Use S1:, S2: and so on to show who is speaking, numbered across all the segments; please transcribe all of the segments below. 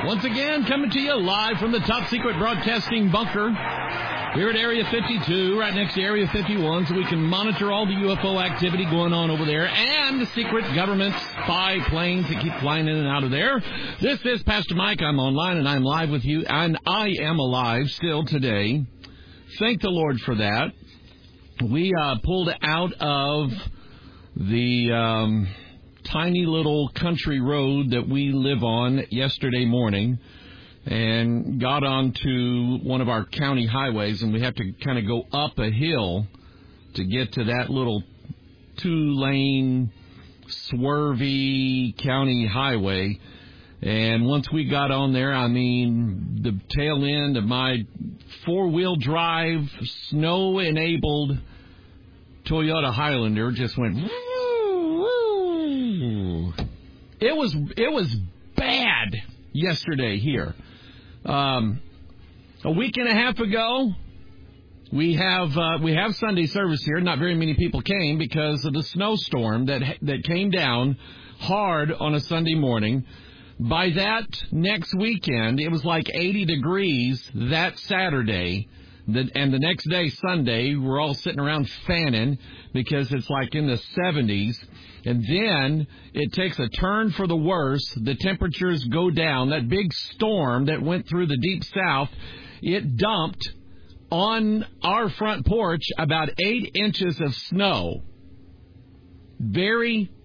S1: Once again, coming to you live from the top secret broadcasting bunker here at Area 52, right next to Area 51, so we can monitor all the UFO activity going on over there and the secret government spy planes that keep flying in and out of there. This is Pastor Mike. I'm online and I'm live with you, and I am alive still today. Thank the Lord for that. We pulled out of the tiny little country road that we live on yesterday morning and got onto one of our county highways, and we have to kind of go up a hill to get to that little two-lane swervy county highway. And once we got on there, I mean, the tail end of my four-wheel drive, snow-enabled Toyota Highlander just went woo, woo. It was bad yesterday here. A week and a half ago, we have Sunday service here. Not very many people came because of the snowstorm that came down hard on a Sunday morning. By that next weekend, it was like 80 degrees that Saturday. And the next day, Sunday, we're all sitting around fanning because it's like in the 70s. And then it takes a turn for the worse. The temperatures go down. That big storm that went through the deep south, it dumped on our front porch about 8 inches of snow. Very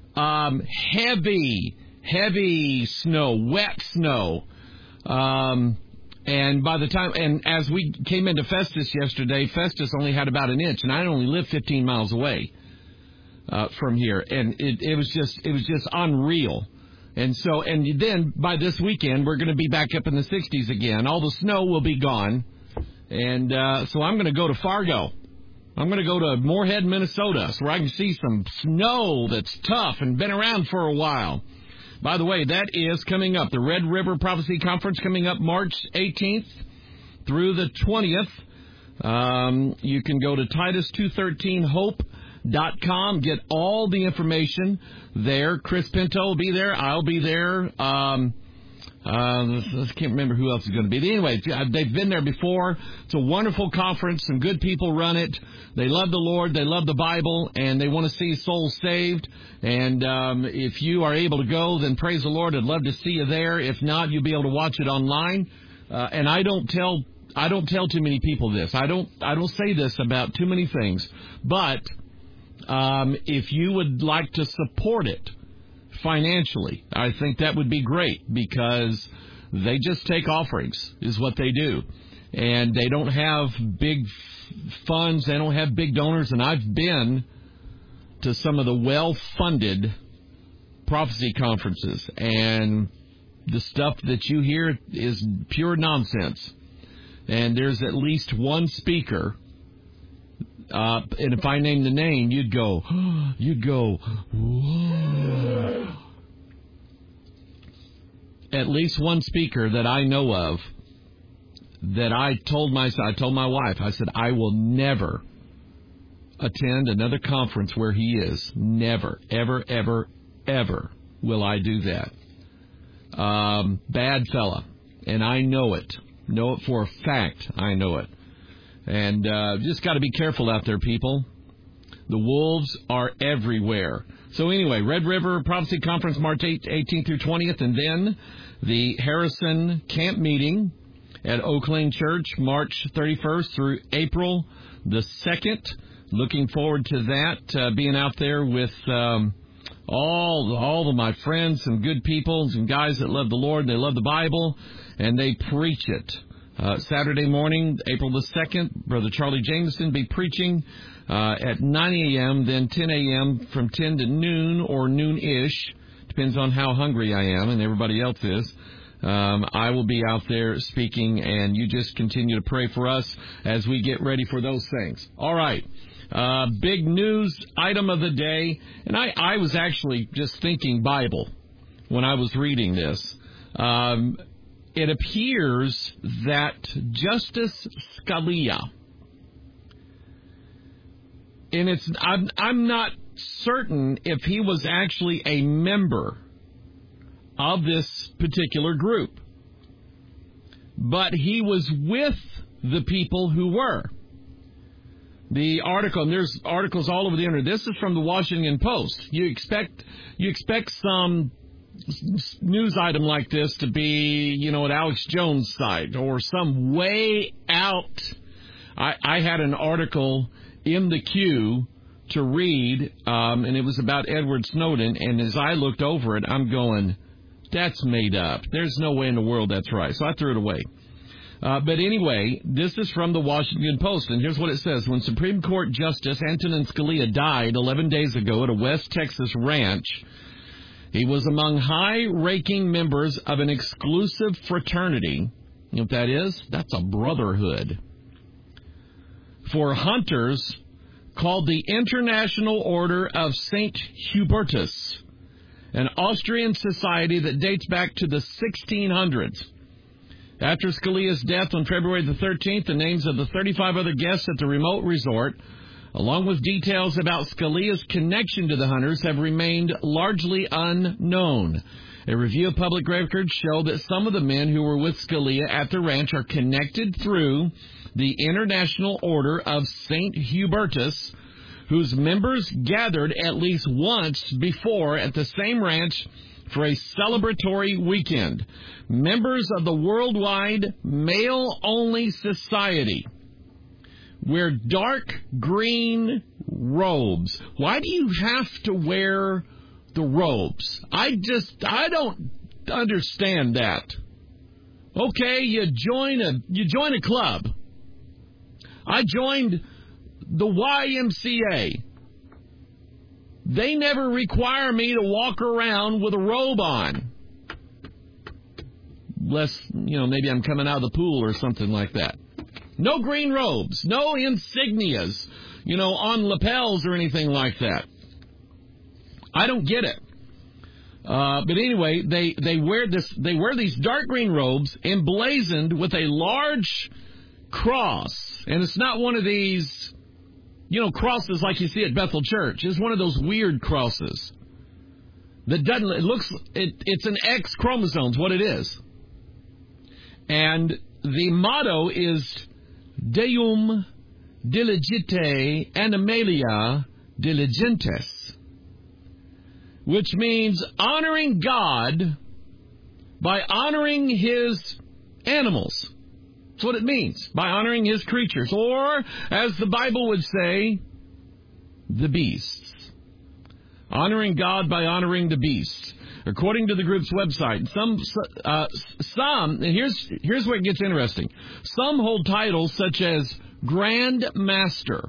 S1: heavy snow, wet snow. And by the time, and as we came into Festus yesterday, Festus only had about an inch, and I only live 15 miles away from here, and it was just unreal. And so, and then by this weekend, we're going to be back up in the 60s again. All the snow will be gone, and so I'm going to go to Fargo. I'm going to go to Moorhead, Minnesota, so where I can see some snow that's tough and been around for a while. By the way, that is coming up. The Red River Prophecy Conference coming up March 18th through the 20th. You can go to Titus213hope.com, get all the information there. Chris Pinto will be there. I'll be there. I can't remember who else is going to be. Anyway, they've been there before. It's a wonderful conference. Some good people run it. They love the Lord. They love the Bible, and they want to see souls saved. And if you are able to go, then praise the Lord. I'd love to see you there. If not, you'll be able to watch it online. And I don't tell too many people this. I don't say this about too many things. But if you would like to support it financially, I think that would be great, because they just take offerings is what they do, and they don't have big funds, they don't have big donors. And I've been to some of the well-funded prophecy conferences, and the stuff that you hear is pure nonsense. And there's at least one speaker, and if I name the name, you'd go, whoa. At least one speaker that I know of that I told my wife, I said, I will never attend another conference where he is. Never, ever, ever, ever will I do that. Bad fella. And I know it. Know it for a fact. I know it. And just got to be careful out there, people. The wolves are everywhere. So anyway, Red River Prophecy Conference, March 18th through 20th, and then the Harrison Camp Meeting at Oak Lane Church, March 31st through April the 2nd. Looking forward to that, being out there with all of my friends, some good people, some guys that love the Lord, they love the Bible, and they preach it. Saturday morning, April the 2nd, Brother Charlie Jameson be preaching at 9 a.m., then 10 a.m. from 10 to noon or noon-ish. Depends on how hungry I am and everybody else is. I will be out there speaking, and you just continue to pray for us as we get ready for those things. All right. Big news item of the day. And I was actually just thinking Bible when I was reading this. It appears that Justice Scalia, and I'm not certain if he was actually a member of this particular group. but he was with the people who were. The article, and there's articles all over the internet. This is from the Washington Post. You expect some news item like this to be, at Alex Jones' side or some way out. I had an article in the queue to read, and it was about Edward Snowden, and as I looked over it, I'm going, that's made up. There's no way in the world that's right. So I threw it away. But anyway, this is from the Washington Post, and here's what it says. When Supreme Court Justice Antonin Scalia died 11 days ago at a West Texas ranch, he was among high-ranking members of an exclusive fraternity. You know what that is? That's a brotherhood. For hunters called the International Order of St. Hubertus, an Austrian society that dates back to the 1600s. After Scalia's death on February the 13th, the names of the 35 other guests at the remote resort, along with details about Scalia's connection to the hunters, have remained largely unknown. A review of public records show that some of the men who were with Scalia at the ranch are connected through the International Order of St. Hubertus, whose members gathered at least once before at the same ranch for a celebratory weekend. Members of the worldwide male-only society wear dark green robes. Why do you have to wear the robes? I don't understand that. Okay, you join a club. I joined the YMCA. They never require me to walk around with a robe on. Unless, maybe I'm coming out of the pool or something like that. No green robes, no insignias, on lapels or anything like that. I don't get it. But anyway, they wear these dark green robes emblazoned with a large cross. And it's not one of these, crosses like you see at Bethel Church. It's one of those weird crosses. It's an X chromosome, what it is. And the motto is Deum diligite animalia diligentes, which means honoring God by honoring his animals. That's what it means, by honoring his creatures, or, as the Bible would say, the beasts. Honoring God by honoring the beasts. According to the group's website, some here's where it gets interesting. Some hold titles such as Grand Master,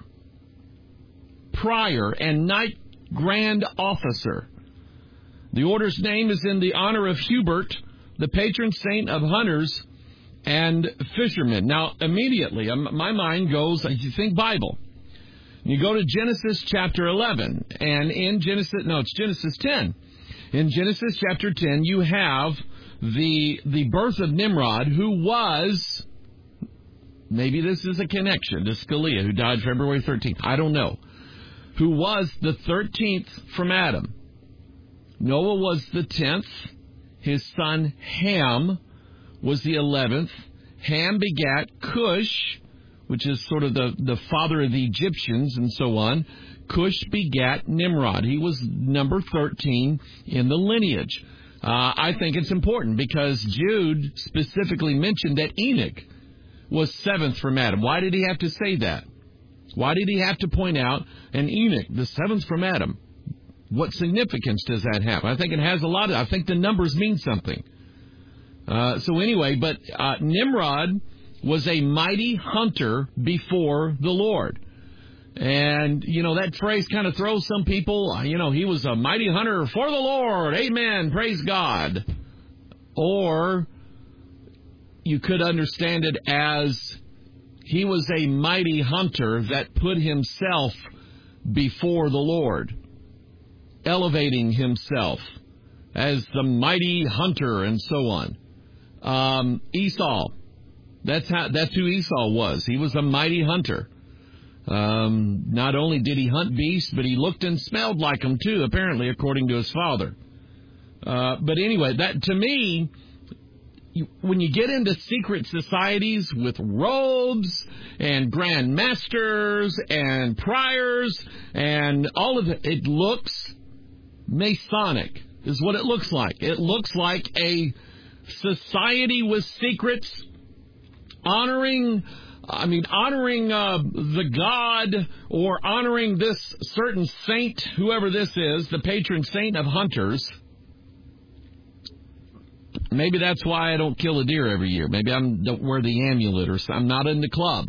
S1: Prior, and Knight Grand Officer. The order's name is in the honor of Hubert, the patron saint of hunters and fishermen. Now, immediately, my mind goes, you think Bible. You go to Genesis chapter 11, and it's Genesis 10. In Genesis chapter 10, you have the birth of Nimrod, who was, maybe this is a connection to Scalia, who died February 13th. I don't know. Who was the 13th from Adam. Noah was the 10th. His son Ham was the 11th. Ham begat Cush, which is sort of the father of the Egyptians and so on. Cush begat Nimrod. He was number 13 in the lineage. I think it's important because Jude specifically mentioned that Enoch was 7th from Adam. Why did he have to say that? Why did he have to point out an Enoch, the 7th from Adam? What significance does that have? I think it has I think the numbers mean something. So anyway, but Nimrod was a mighty hunter before the Lord. And, that phrase kind of throws some people, he was a mighty hunter for the Lord. Amen. Praise God. Or you could understand it as he was a mighty hunter that put himself before the Lord, elevating himself as the mighty hunter and so on. Esau, that's who Esau was. He was a mighty hunter. Not only did he hunt beasts, but he looked and smelled like them too, apparently, according to his father. But anyway, that to me, when you get into secret societies with robes and grand masters and priors and all of it, it looks Masonic, is what it looks like. It looks like a society with secrets, honoring the god, or honoring this certain saint, whoever this is, the patron saint of hunters. Maybe that's why I don't kill a deer every year. Maybe I don't wear the amulet, or I'm not in the club.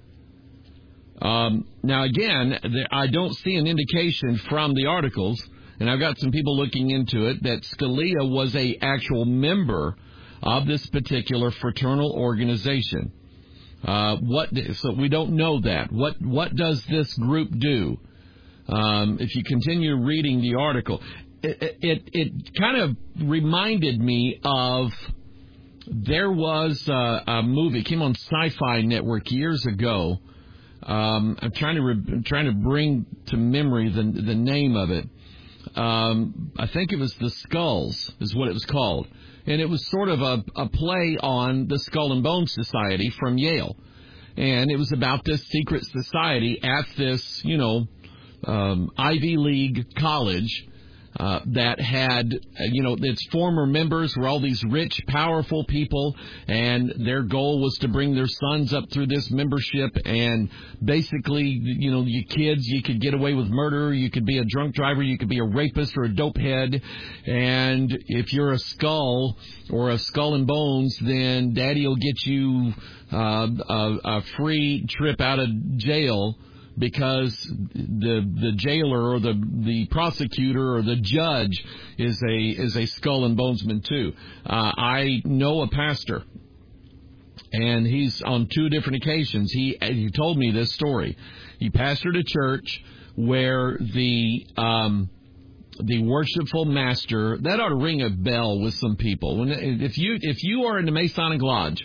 S1: Now, again, I don't see an indication from the articles, and I've got some people looking into it, that Scalia was a actual member of this particular fraternal organization. So we don't know that. What does this group do? If you continue reading the article, it kind of reminded me of, there was a movie, it came on Sci-Fi Network years ago. I'm trying to bring to memory the name of it. I think it was The Skulls is what it was called. And it was sort of a play on the Skull and Bones Society from Yale. And it was about this secret society at this, Ivy League college that had, its former members were all these rich, powerful people, and their goal was to bring their sons up through this membership. And basically, you kids, you could get away with murder, you could be a drunk driver, you could be a rapist or a dope head, and if you're a skull or a skull and bones, then daddy will get you a free trip out of jail, because the jailer or the prosecutor or the judge is a skull and bonesman too. I know a pastor, and he's on 2 different occasions. He told me this story. He pastored a church where the worshipful master, that ought to ring a bell with some people. If you are in the Masonic Lodge,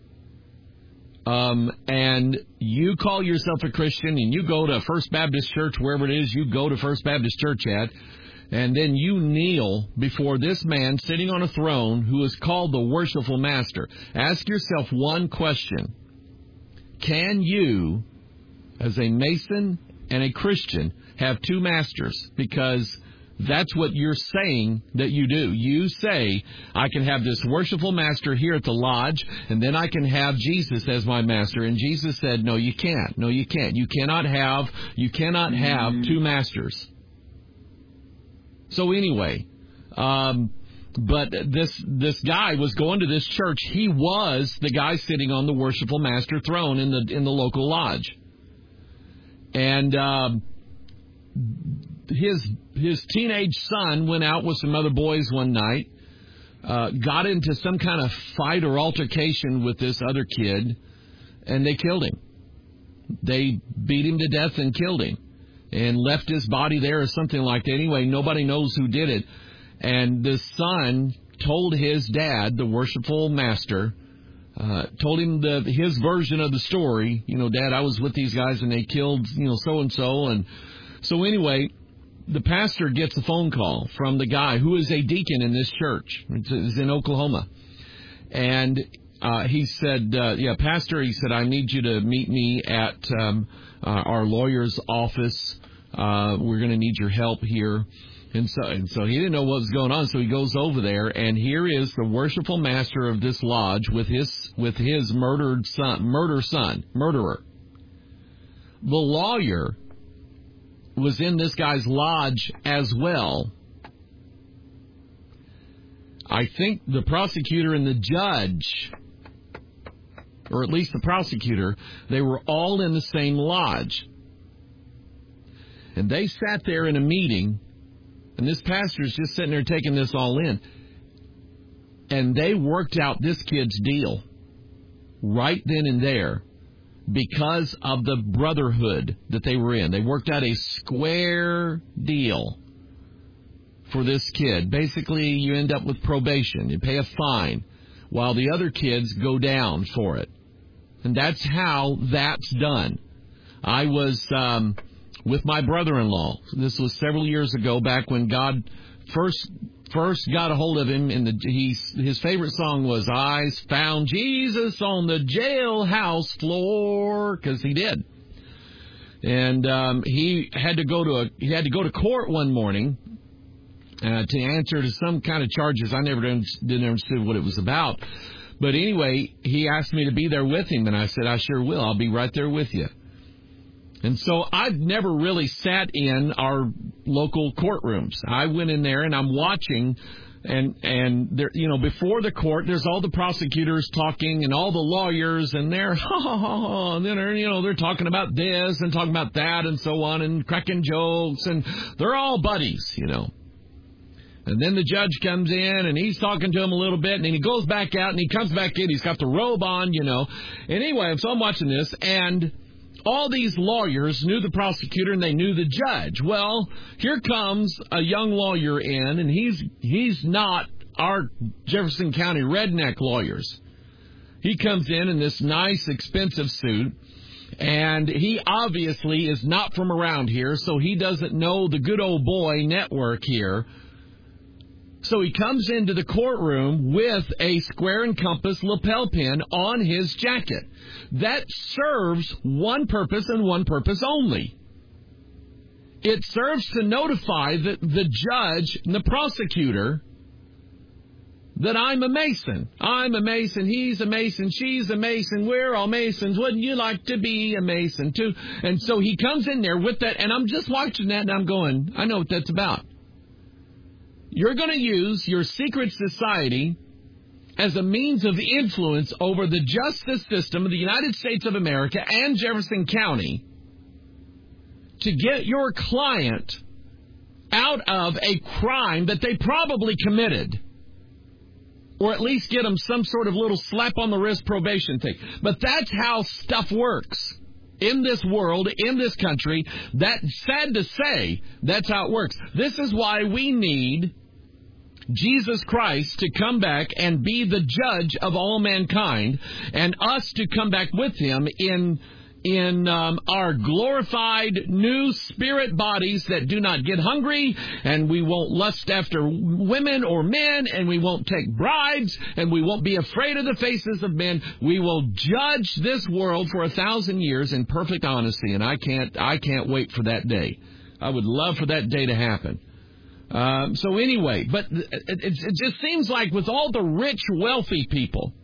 S1: and you call yourself a Christian, and you go to First Baptist Church, wherever it is you go to First Baptist Church at, and then you kneel before this man sitting on a throne who is called the worshipful master, ask yourself one question. Can you, as a Mason and a Christian, have 2 masters? Because that's what you're saying that you do. You say, I can have this worshipful master here at the lodge, and then I can have Jesus as my master. And Jesus said, no, you can't. No, you can't. You cannot have 2 masters. So anyway, but this guy was going to this church. He was the guy sitting on the worshipful master throne in the local lodge. And his teenage son went out with some other boys one night, got into some kind of fight or altercation with this other kid, and they killed him. They beat him to death and killed him, and left his body there or something like that. Anyway, nobody knows who did it. And the son told his dad, the worshipful master, told him his version of the story. Dad, I was with these guys and they killed, so-and-so. And so anyway, the pastor gets a phone call from the guy who is a deacon in this church. It's in Oklahoma. And he said, Pastor, he said, I need you to meet me at our lawyer's office. We're going to need your help here. And so he didn't know what was going on, so he goes over there, and here is the worshipful master of this lodge with his murderer. The lawyer was in this guy's lodge as well. I think the prosecutor and the judge, or at least the prosecutor, they were all in the same lodge. And they sat there in a meeting, and this pastor's just sitting there taking this all in. And they worked out this kid's deal right then and there because of the brotherhood that they were in. They worked out a square deal for this kid. Basically, you end up with probation. You pay a fine while the other kids go down for it. And that's how that's done. I was with my brother-in-law. This was several years ago, back when God first first got a hold of him, his favorite song was "I Found Jesus on the Jailhouse Floor," because he did. And he had to go to court one morning to answer to some kind of charges. I didn't understand what it was about. But anyway, he asked me to be there with him, and I said, I sure will. I'll be right there with you. And so I've never really sat in our local courtrooms. I went in there, and I'm watching, and there, before the court, there's all the prosecutors talking and all the lawyers, and they're and then they're talking about this and talking about that and so on and cracking jokes, and they're all buddies, And then the judge comes in, and he's talking to him a little bit, and then he goes back out, and he comes back in. He's got the robe on, Anyway, so I'm watching this, and all these lawyers knew the prosecutor, and they knew the judge. Well, here comes a young lawyer in, and he's not our Jefferson County redneck lawyers. He comes in this nice, expensive suit, and he obviously is not from around here, so he doesn't know the good old boy network here. So he comes into the courtroom with a square and compass lapel pin on his jacket. That serves one purpose and one purpose only. It serves to notify the judge and the prosecutor that I'm a Mason. I'm a Mason, he's a Mason, she's a Mason, we're all Masons. Wouldn't you like to be a Mason too? And so he comes in there with that, and I'm just watching that, and I'm going, I know what that's about. You're going to use your secret society as a means of influence over the justice system of the United States of America and Jefferson County to get your client out of a crime that they probably committed, or at least get them some sort of little slap on the wrist probation thing. But that's how stuff works. In this world, in this country, that's sad to say, that's how it works. This is why we need Jesus Christ to come back and be the judge of all mankind, and us to come back with him in our glorified new spirit bodies that do not get hungry, and we won't lust after women or men, and we won't take bribes, and we won't be afraid of the faces of men. We will judge this world for 1,000 years in perfect honesty, and I can't wait for that day. I would love for that day to happen. So anyway, but it just seems like with all the rich, wealthy people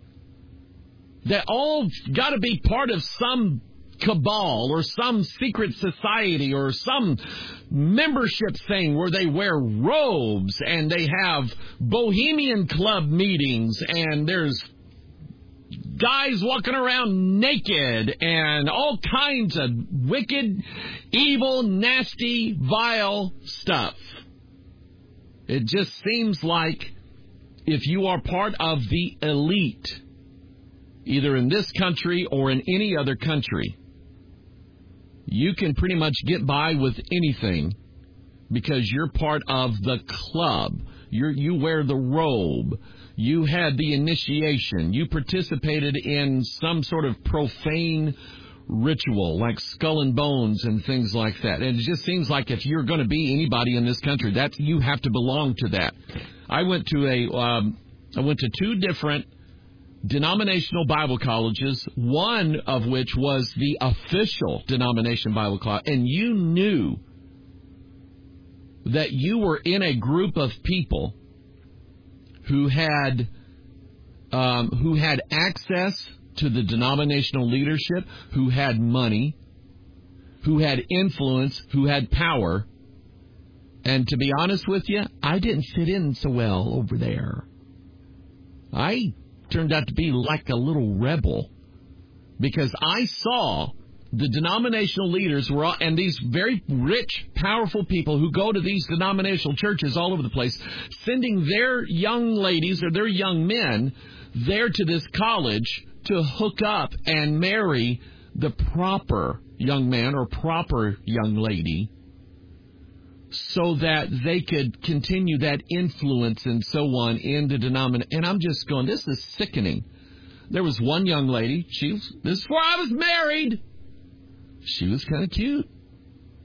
S1: that all got to be part of some cabal or some secret society or some membership thing where they wear robes and they have bohemian club meetings and there's guys walking around naked and all kinds of wicked, evil, nasty, vile stuff. It just seems like if you are part of the elite, either in this country or in any other country, you can pretty much get by with anything because you're part of the club. You wear the robe. You had the initiation. You participated in some sort of profane ritual like Skull and Bones and things like that. And it just seems like if you're going to be anybody in this country, that you have to belong to that. I went to 2 different denominational Bible colleges, one of which was the official denomination Bible college, and you knew that you were in a group of people who had access to the denominational leadership, who had money, who had influence, who had power. And to be honest with you, I didn't fit in so well over there. I turned out to be like a little rebel because I saw the denominational leaders and these very rich, powerful people who go to these denominational churches all over the place, sending their young ladies or their young men there to this college to hook up and marry the proper young man or proper young lady so that they could continue that influence and so on in the denomination. And I'm just going, this is sickening. There was one young lady, this is before I was married. She was kind of cute.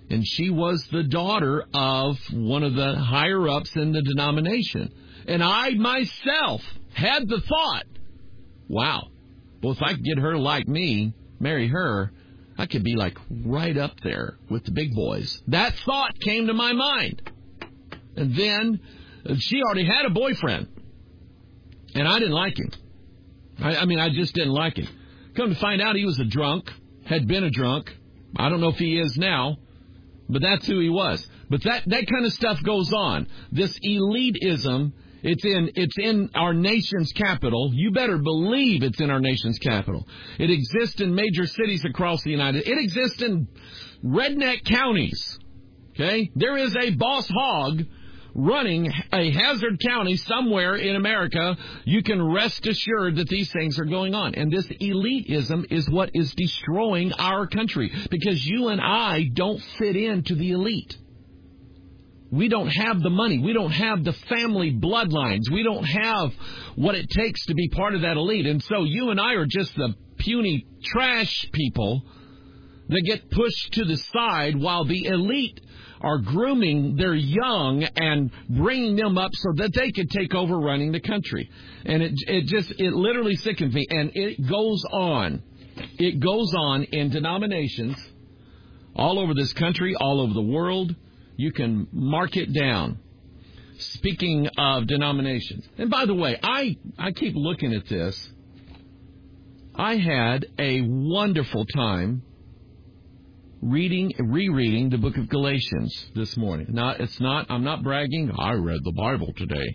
S1: And she was the daughter of one of the higher-ups in the denomination. And I myself had the thought, wow, well, if I could get her like me, marry her, I could be like right up there with the big boys. That thought came to my mind. And then she already had a boyfriend. And I didn't like him. I just didn't like him. Come to find out, he was a drunk, had been a drunk. I don't know if he is now, but that's who he was. But that kind of stuff goes on. This elitism, it's in our nation's capital. You better believe it's in our nation's capital. It exists in major cities across the United States. It exists in redneck counties. Okay? There is a boss hog running a hazard county somewhere in America. You can rest assured that these things are going on. And this elitism is what is destroying our country, because you and I don't fit into the elite. We don't have the money. We don't have the family bloodlines. We don't have what it takes to be part of that elite. And so you and I are just the puny trash people that get pushed to the side while the elite are grooming their young and bringing them up so that they could take over running the country. And it literally sickens me. And it goes on. It goes on in denominations all over this country, all over the world. You can mark it down. Speaking of denominations. And by the way, I keep looking at this. I had a wonderful time rereading the book of Galatians this morning. Now, I'm not bragging. I read the Bible today.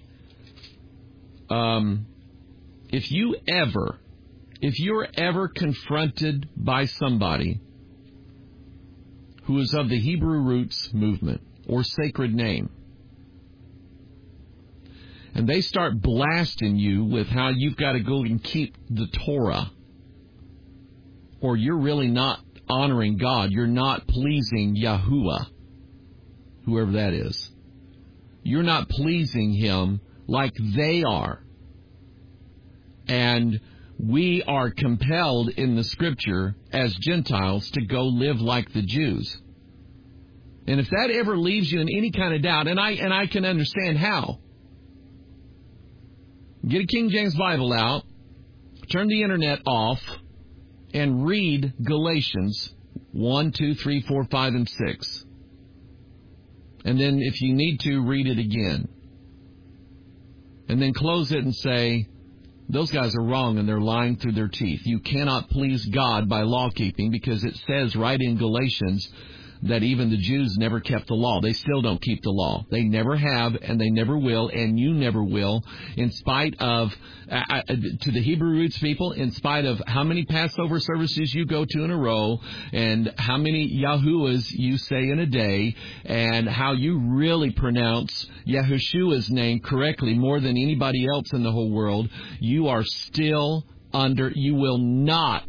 S1: If you're ever confronted by somebody who is of the Hebrew roots movement or sacred name, and they start blasting you with how you've got to go and keep the Torah, or you're really not honoring God, you're not pleasing Yahuwah, whoever that is. You're not pleasing Him like they are. And we are compelled in the Scripture as Gentiles to go live like the Jews. And if that ever leaves you in any kind of doubt, and I can understand how, get a King James Bible out, turn the internet off, and read Galatians 1, 2, 3, 4, 5, and 6. And then if you need to, read it again. And then close it and say, those guys are wrong and they're lying through their teeth. You cannot please God by law keeping, because it says right in Galatians that even the Jews never kept the law. They still don't keep the law. They never have, and they never will, and you never will, in spite of, to the Hebrew roots people, in spite of how many Passover services you go to in a row, and how many Yahuwahs you say in a day, and how you really pronounce Yahushua's name correctly more than anybody else in the whole world, you are still you will not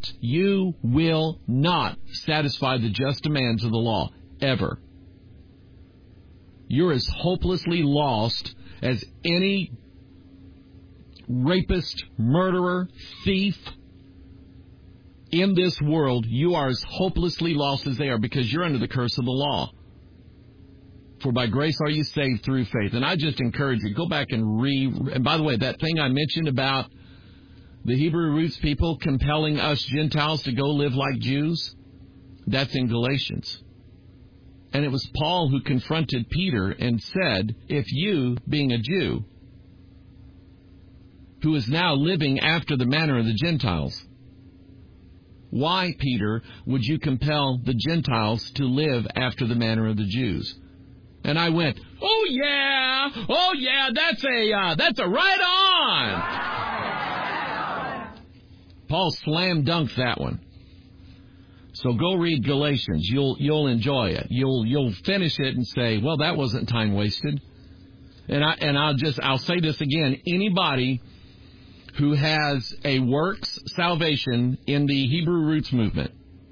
S1: satisfy the just demands of the law, ever. You're as hopelessly lost as any rapist, murderer, thief in this world. You are as hopelessly lost as they are, because you're under the curse of the law. For by grace are you saved through faith. And I just encourage you, go back and and by the way, that thing I mentioned about the Hebrew roots people compelling us Gentiles to go live like Jews, that's in Galatians. And it was Paul who confronted Peter and said, if you, being a Jew, who is now living after the manner of the Gentiles, why, Peter, would you compel the Gentiles to live after the manner of the Jews? And I went, oh yeah, that's a right on. Paul slam dunked that one. So go read Galatians. You'll enjoy it. You'll finish it and say, well, that wasn't time wasted. And I'll say this again. Anybody who has a works salvation in the Hebrew roots movement,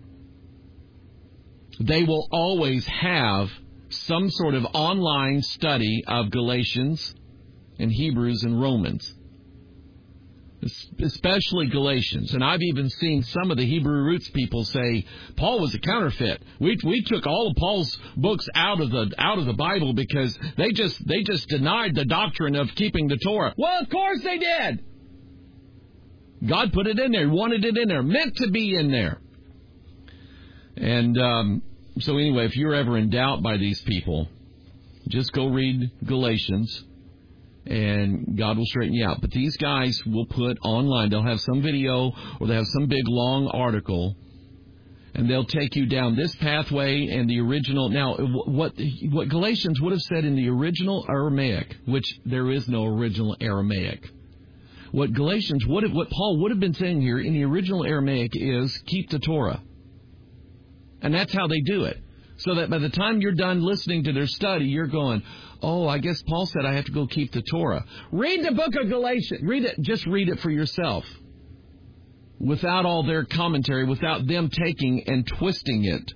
S1: they will always have some sort of online study of Galatians and Hebrews and Romans. especially Galatians. And I've even seen some of the Hebrew roots people say Paul was a counterfeit. We took all of Paul's books out of the Bible because they just denied the doctrine of keeping the Torah. Well, of course they did. God put it in there, wanted it in there, meant to be in there. And so anyway, if you're ever in doubt by these people, just go read Galatians, and God will straighten you out. But these guys will put online, they'll have some video or they'll have some big long article, and they'll take you down this pathway and the original. Now, what Galatians would have said in the original Aramaic, which there is no original Aramaic. What Paul would have been saying here in the original Aramaic is keep the Torah. And that's how they do it. So that by the time you're done listening to their study, you're going, oh, I guess Paul said I have to go keep the Torah. Read the book of Galatians. Read it. Just read it for yourself. Without all their commentary, without them taking and twisting it.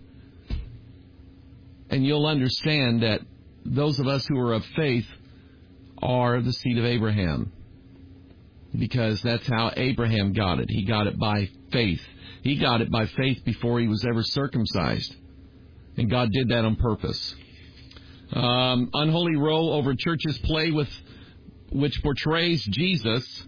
S1: And you'll understand that those of us who are of faith are the seed of Abraham. Because that's how Abraham got it. He got it by faith. He got it by faith before he was ever circumcised. And God did that on purpose. Unholy row over churches play which portrays Jesus.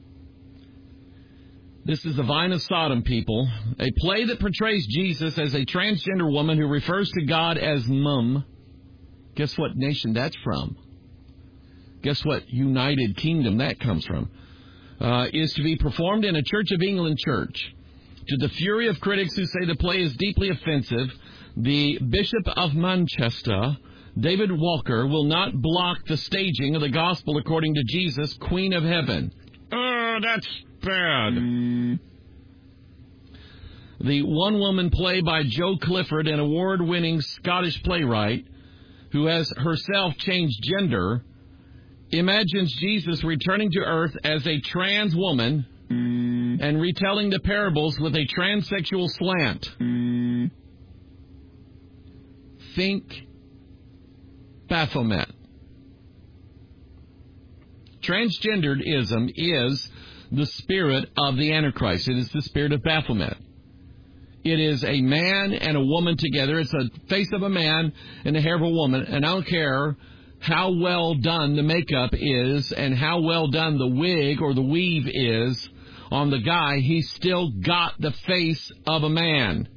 S1: This is the Vine of Sodom, people. A play that portrays Jesus as a transgender woman who refers to God as Mum. Guess what nation that's from? Guess what United Kingdom that comes from? Is to be performed in a Church of England church. To the fury of critics who say the play is deeply offensive, the Bishop of Manchester, David Walker, will not block the staging of the Gospel according to Jesus, Queen of Heaven. Oh, that's bad. The one-woman play by Joe Clifford, an award-winning Scottish playwright who has herself changed gender, imagines Jesus returning to earth as a trans woman and retelling the parables with a transsexual slant. Think Baphomet. Transgenderism is the spirit of the Antichrist. It is the spirit of Baphomet. It is a man and a woman together. It's a face of a man and the hair of a woman. And I don't care how well done the makeup is and how well done the wig or the weave is on the guy, he's still got the face of a man.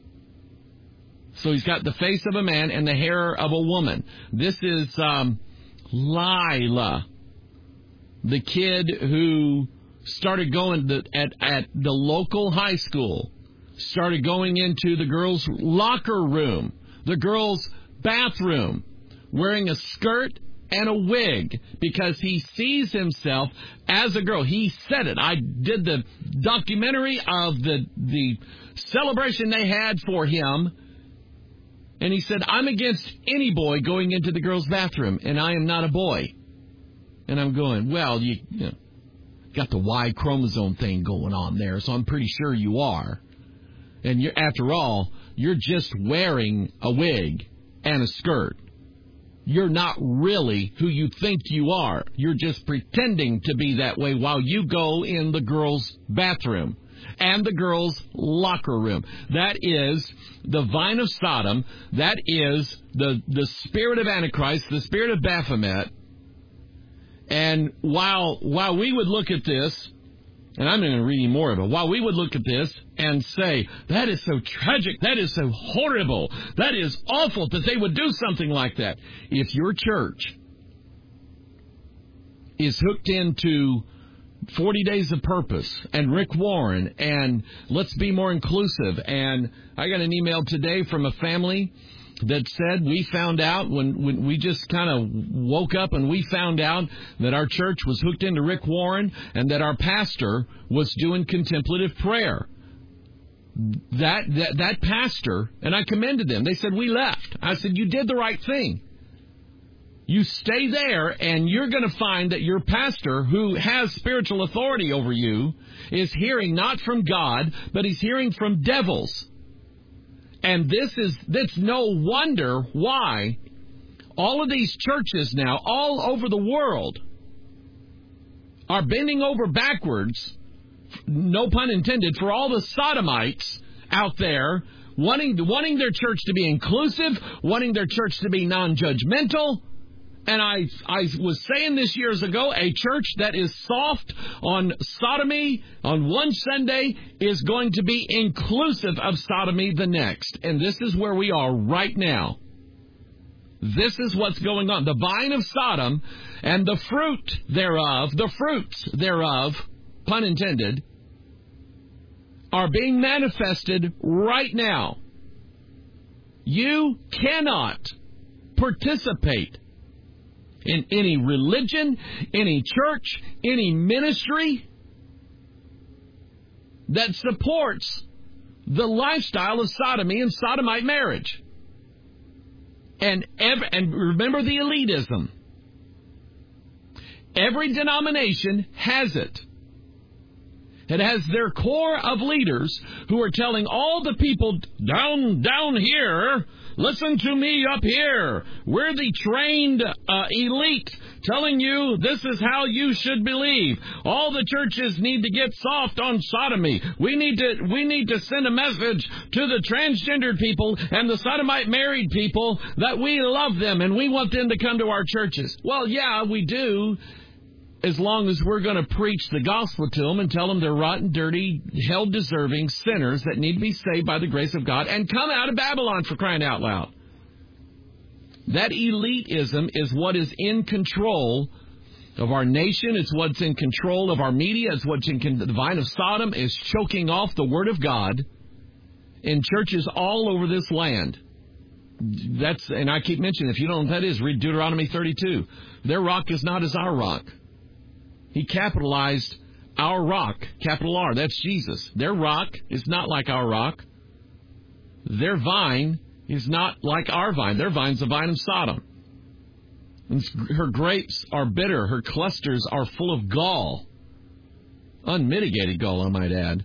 S1: So he's got the face of a man and the hair of a woman. This is Lila, the kid who started going at the local high school, started going into the girls' locker room, the girls' bathroom, wearing a skirt and a wig because he sees himself as a girl. He said it. I did the documentary of the celebration they had for him, and he said, I'm against any boy going into the girls' bathroom, and I am not a boy. And I'm going, well, you know, got the Y chromosome thing going on there, so I'm pretty sure you are. And after all, you're just wearing a wig and a skirt. You're not really who you think you are. You're just pretending to be that way while you go in the girls' bathroom and the girls' locker room. That is the Vine of Sodom. That is the spirit of Antichrist, the spirit of Baphomet. And while we would look at this, and I'm going to read you more of it, while we would look at this and say, that is so tragic, that is so horrible, that is awful that they would do something like that. If your church is hooked into 40 Days of Purpose and Rick Warren and Let's Be More Inclusive, and I got an email today from a family that said we found out when we just kind of woke up and we found out that our church was hooked into Rick Warren and that our pastor was doing contemplative prayer. That pastor, and I commended them. They said, we left. I said, you did the right thing. You stay there, and you're going to find that your pastor, who has spiritual authority over you, is hearing not from God, but he's hearing from devils. And that's no wonder why all of these churches now, all over the world, are bending over backwards, no pun intended, for all the sodomites out there, wanting their church to be inclusive, wanting their church to be non-judgmental. And I was saying this years ago, a church that is soft on sodomy on one Sunday is going to be inclusive of sodomy the next. And this is where we are right now. This is what's going on. The vine of Sodom and the fruits thereof, pun intended, are being manifested right now. You cannot participate in any religion, any church, any ministry that supports the lifestyle of sodomy and sodomite marriage. And remember the elitism. Every denomination has it. It has their core of leaders who are telling all the people down here, listen to me up here. We're the trained elite telling you this is how you should believe. All the churches need to get soft on sodomy. We need to send a message to the transgendered people and the sodomite married people that we love them and we want them to come to our churches. Well, yeah, we do. As long as we're going to preach the gospel to them and tell them they're rotten, dirty, hell-deserving sinners that need to be saved by the grace of God and come out of Babylon, for crying out loud. That elitism is what is in control of our nation. It's what's in control of our media. It's what's in the vine of Sodom is choking off the Word of God in churches all over this land. And I keep mentioning, if you don't know what that is, read Deuteronomy 32. Their rock is not as our rock. He capitalized our rock, capital R, that's Jesus. Their rock is not like our rock. Their vine is not like our vine. Their vine's the vine of Sodom. And her grapes are bitter. Her clusters are full of gall. Unmitigated gall, I might add.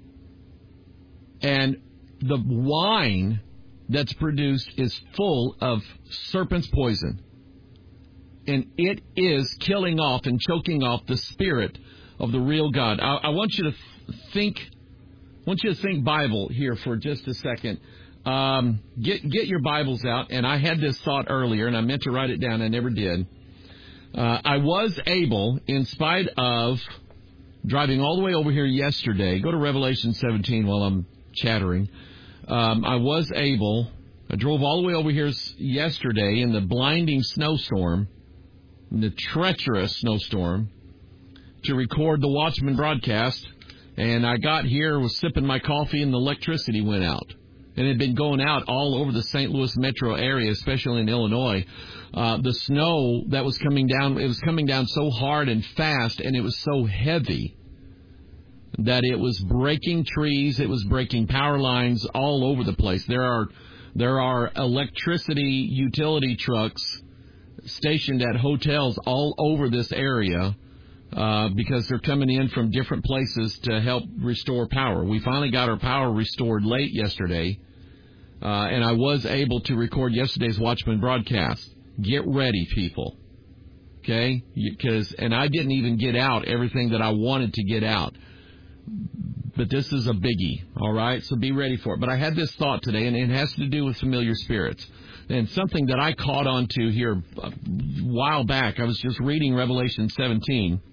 S1: And the wine that's produced is full of serpent's poison. And it is killing off and choking off the spirit of the real God. I want you to think Bible here for just a second. Get your Bibles out. And I had this thought earlier, and I meant to write it down. I never did. I was able, in spite of driving all the way over here yesterday, go to Revelation 17 while I'm chattering. I drove all the way over here yesterday in the blinding snowstorm, the treacherous snowstorm, to record the Watchman broadcast, and I got here, was sipping my coffee, and the electricity went out. And it had been going out all over the St. Louis metro area, especially in Illinois. The snow that was coming down, it was coming down so hard and fast, and it was so heavy that it was breaking trees, it was breaking power lines all over the place. There are electricity utility trucks stationed at hotels all over this area because they're coming in from different places to help restore power. We finally got our power restored late yesterday, and I was able to record yesterday's Watchman broadcast. Get ready, people, okay? And I didn't even get out everything that I wanted to get out. But this is a biggie, all right? So be ready for it. But I had this thought today, and it has to do with familiar spirits. And something that I caught on to here a while back, I was just reading Revelation 17.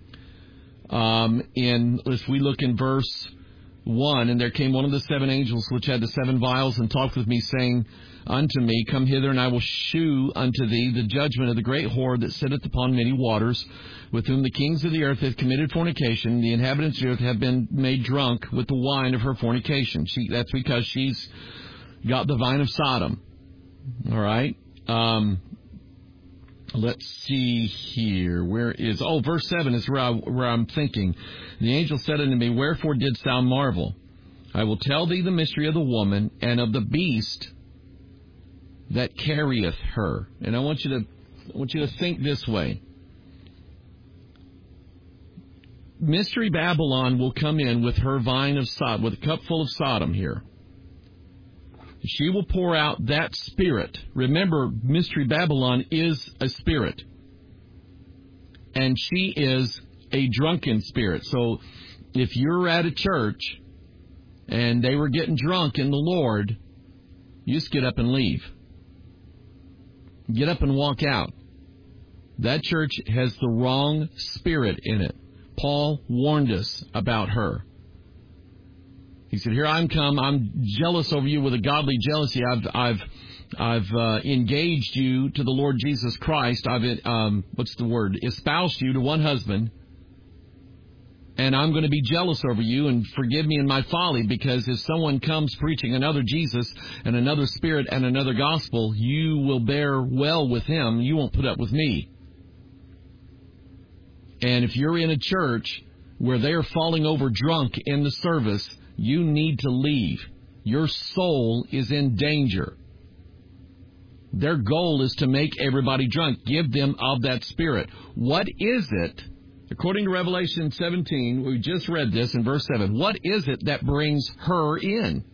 S1: If we look in verse 1, and there came one of the seven angels which had the seven vials, and talked with me, saying unto me, Come hither, and I will shew unto thee the judgment of the great whore that sitteth upon many waters, with whom the kings of the earth have committed fornication. The inhabitants of the earth have been made drunk with the wine of her fornication. That's because she's got the vine of Sodom. All right. Let's see here. Verse 7 is where I'm thinking. The angel said unto me, Wherefore didst thou marvel? I will tell thee the mystery of the woman and of the beast that carrieth her. And I want you to think this way. Mystery Babylon will come in with her vine of Sodom, with a cup full of Sodom here. She will pour out that spirit. Remember, Mystery Babylon is a spirit. And she is a drunken spirit. So if you're at a church and they were getting drunk in the Lord, you just get up and leave. Get up and walk out. That church has the wrong spirit in it. Paul warned us about her. He said, here I'm come. I'm jealous over you with a godly jealousy. I've engaged you to the Lord Jesus Christ. I've espoused you to one husband. And I'm going to be jealous over you, and forgive me in my folly, because if someone comes preaching another Jesus and another spirit and another gospel, you will bear well with him. You won't put up with me. And if you're in a church where they are falling over drunk in the service, you need to leave. Your soul is in danger. Their goal is to make everybody drunk. Give them of that spirit. What is it? According to Revelation 17, we just read this in verse 7. What is it that brings her in?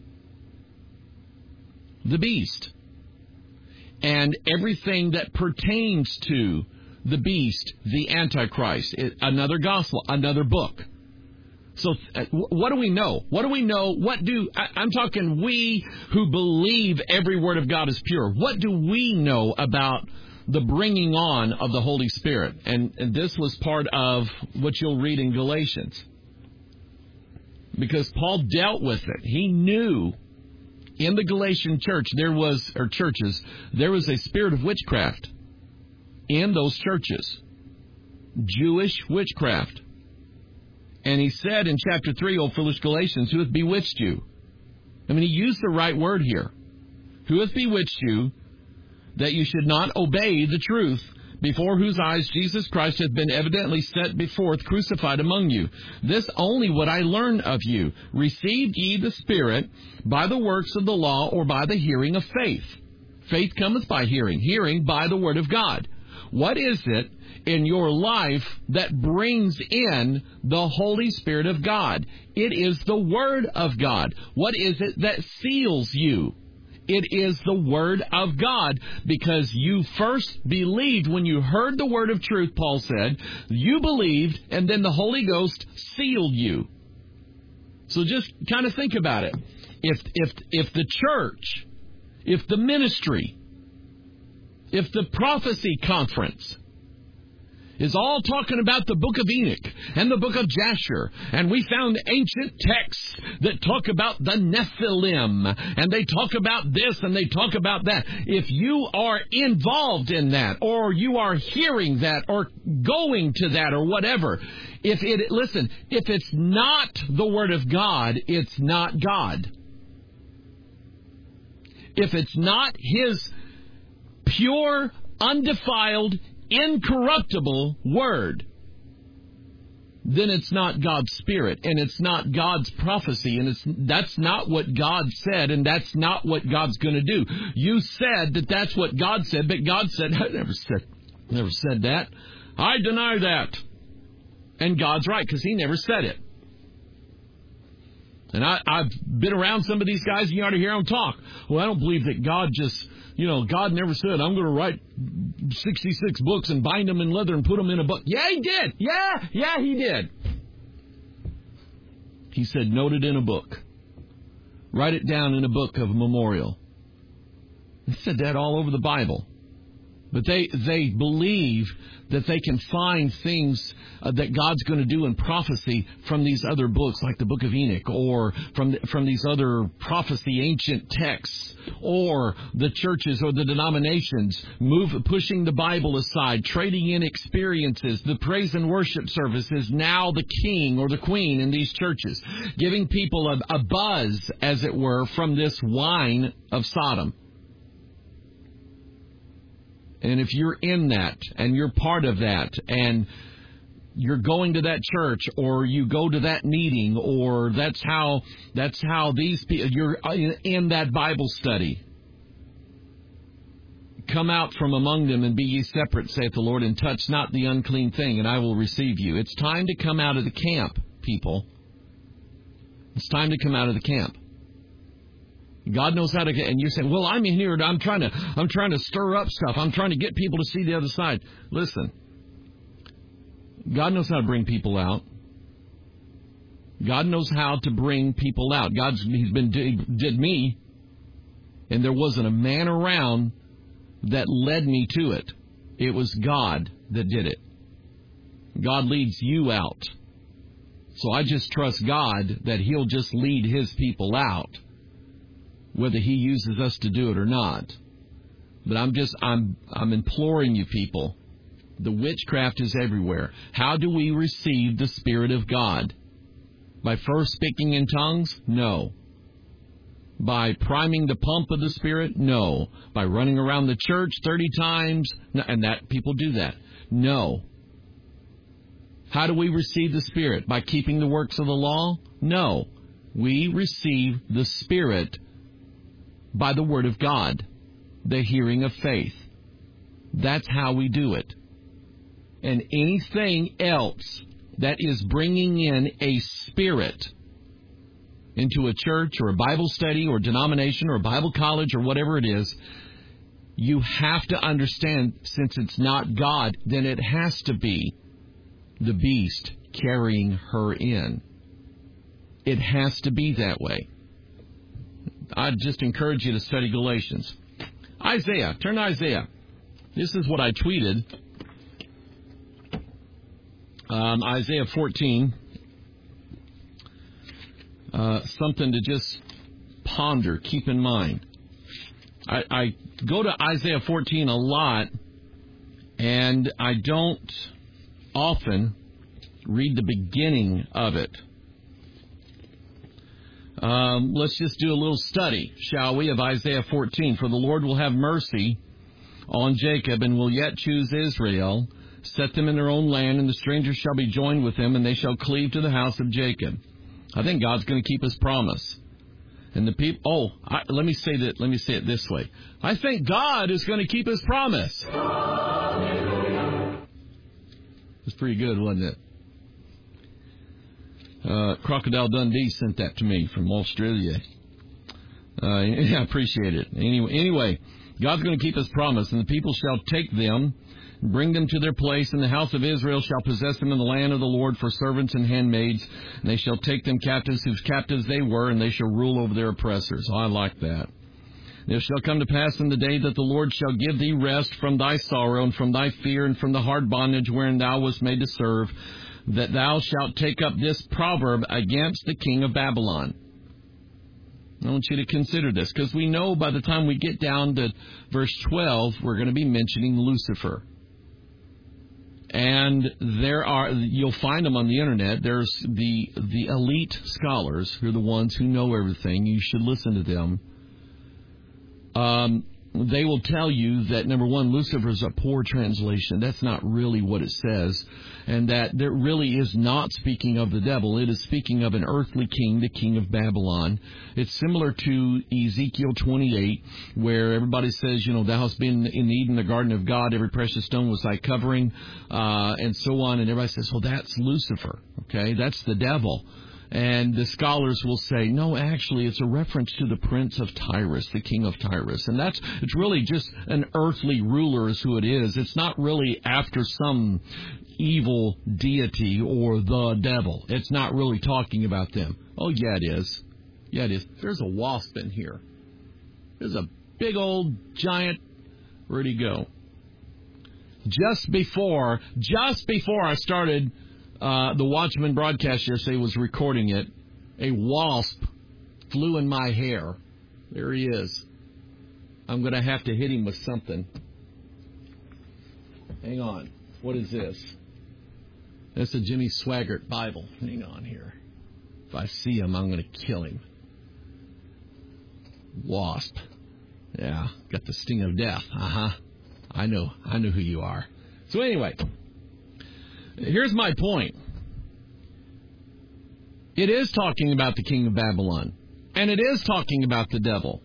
S1: The beast. And everything that pertains to the beast, the Antichrist, another gospel, another book. So what do we know? What do we know? I'm talking we who believe every word of God is pure. What do we know about the bringing on of the Holy Spirit? And this was part of what you'll read in Galatians. Because Paul dealt with it. He knew in the Galatian churches, there was a spirit of witchcraft in those churches. Jewish witchcraft. And he said in chapter 3, O foolish Galatians, who hath bewitched you? I mean, he used the right word here. Who hath bewitched you that you should not obey the truth, before whose eyes Jesus Christ hath been evidently set forth crucified among you? This only would I learn of you. Received ye the Spirit by the works of the law, or by the hearing of faith? Faith cometh by hearing, hearing by the word of God. What is it in your life that brings in the Holy Spirit of God? It is the Word of God. What is it that seals you? It is the Word of God, because you first believed when you heard the word of truth, Paul said. You believed, and then the Holy Ghost sealed you. So just kind of think about it. If the church, if the ministry, if the prophecy conference is all talking about the book of Enoch and the book of Jasher, and we found ancient texts that talk about the Nephilim, and they talk about this and they talk about that. If you are involved in that, or you are hearing that, or going to that, or whatever, if it's not the Word of God, it's not God. If it's not His pure, undefiled, incorruptible Word, then it's not God's Spirit, and it's not God's prophecy, and that's not what God said, and that's not what God's going to do. You said that that's what God said, but God said, I never said that. I deny that. And God's right, because He never said it. And I've been around some of these guys, and you ought to hear them talk. Well, I don't believe that God just, God never said, I'm going to write 66 books and bind them in leather and put them in a book. Yeah, He did. Yeah, He did. He said, note it in a book. Write it down in a book of memorial. He said that all over the Bible. But they believe that they can find things that God's going to do in prophecy from these other books, like the book of Enoch, or from these other prophecy ancient texts, or the churches or the denominations pushing the Bible aside, trading in experiences. The praise and worship service is now the king or the queen in these churches, giving people a buzz, as it were, from this wine of Sodom. And if you're in that, and you're part of that, and you're going to that church, or you go to that meeting, or that's how these people, you're in that Bible study, come out from among them and be ye separate, saith the Lord, and touch not the unclean thing, and I will receive you. It's time to come out of the camp, people. It's time to come out of the camp. God knows how to get, and you say, well, I'm in here and I'm trying to stir up stuff. I'm trying to get people to see the other side. Listen, God knows how to bring people out. God knows how to bring people out. Did me, and there wasn't a man around that led me to it. It was God that did it. God leads you out. So I just trust God that He'll just lead His people out, whether He uses us to do it or not. But I'm imploring you people. The witchcraft is everywhere. How do we receive the Spirit of God? By first speaking in tongues? No. By priming the pump of the Spirit? No. By running around the church 30 times? No. And that people do that. No. How do we receive the Spirit? By keeping the works of the law? No. We receive the Spirit by the Word of God, the hearing of faith. That's how we do it. And anything else that is bringing in a spirit into a church or a Bible study or denomination or a Bible college or whatever it is, you have to understand, since it's not God, then it has to be the beast carrying her in. It has to be that way. I'd just encourage you to study Galatians. Isaiah. Turn to Isaiah. This is what I tweeted. Isaiah 14. Something to just ponder, keep in mind. I go to Isaiah 14 a lot, and I don't often read the beginning of it. Let's just do a little study, shall we, of Isaiah 14. For the Lord will have mercy on Jacob and will yet choose Israel, set them in their own land, and the strangers shall be joined with them, and they shall cleave to the house of Jacob. I think God's going to keep His promise. And the people, let me say it this way. I think God is going to keep His promise. It's pretty good, wasn't it? Crocodile Dundee sent that to me from Australia. I appreciate it. Anyway, God's going to keep His promise, and the people shall take them, bring them to their place, and the house of Israel shall possess them in the land of the Lord for servants and handmaids, and they shall take them captives whose captives they were, and they shall rule over their oppressors. I like that. It shall come to pass in the day that the Lord shall give thee rest from thy sorrow, and from thy fear, and from the hard bondage wherein thou wast made to serve, that thou shalt take up this proverb against the king of Babylon. I want you to consider this, because we know by the time we get down to verse 12, we're going to be mentioning Lucifer. And you'll find them on the internet. There's the elite scholars who are the ones who know everything. You should listen to them. They will tell you that, number one, Lucifer is a poor translation. That's not really what it says. And that there really is not speaking of the devil. It is speaking of an earthly king, the king of Babylon. It's similar to Ezekiel 28, where everybody says, thou hast been in Eden, the garden of God. Every precious stone was thy covering, and so on. And everybody says, that's Lucifer. Okay, that's the devil. And the scholars will say, no, actually, it's a reference to the prince of Tyrus, the king of Tyrus. And it's really just an earthly ruler is who it is. It's not really after some evil deity or the devil. It's not really talking about them. Oh, yeah, it is. Yeah, it is. There's a wasp in here. There's a big old giant. Where'd he go? Just before I started the Watchman broadcast yesterday, was recording it, a wasp flew in my hair. There he is. I'm going to have to hit him with something. Hang on. What is this? That's a Jimmy Swaggart Bible. Hang on here. If I see him, I'm going to kill him. Wasp. Yeah, got the sting of death. I know who you are. So anyway, here's my point. It is talking about the king of Babylon, and it is talking about the devil.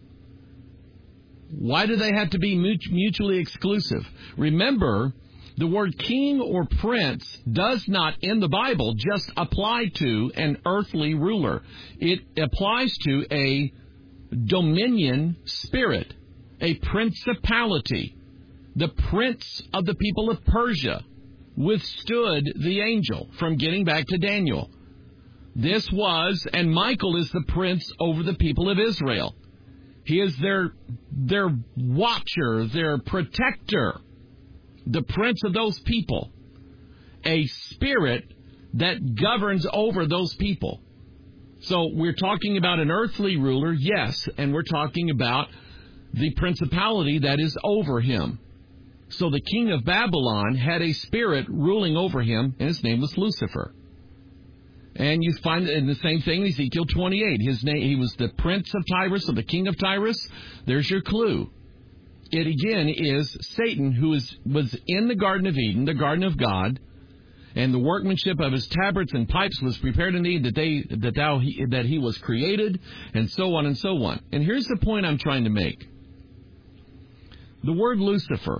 S1: Why do they have to be mutually exclusive? Remember, the word king or prince does not, in the Bible, just apply to an earthly ruler. It applies to a dominion spirit, a principality, the prince of the people of Persia. withstood the angel from getting back to Daniel. This was, and Michael is the prince over the people of Israel. He is their watcher, their protector, the prince of those people, a spirit that governs over those people. So we're talking about an earthly ruler, yes, and we're talking about the principality that is over him. So the king of Babylon had a spirit ruling over him, and his name was Lucifer. And you find in the same thing in Ezekiel 28. His name, he was the prince of Tyrus, or the king of Tyrus. There's your clue. It again is Satan, who was in the Garden of Eden, the Garden of God, and the workmanship of his tabrets and pipes was prepared in thee that he was created, and so on and so on. And here's the point I'm trying to make. The word Lucifer,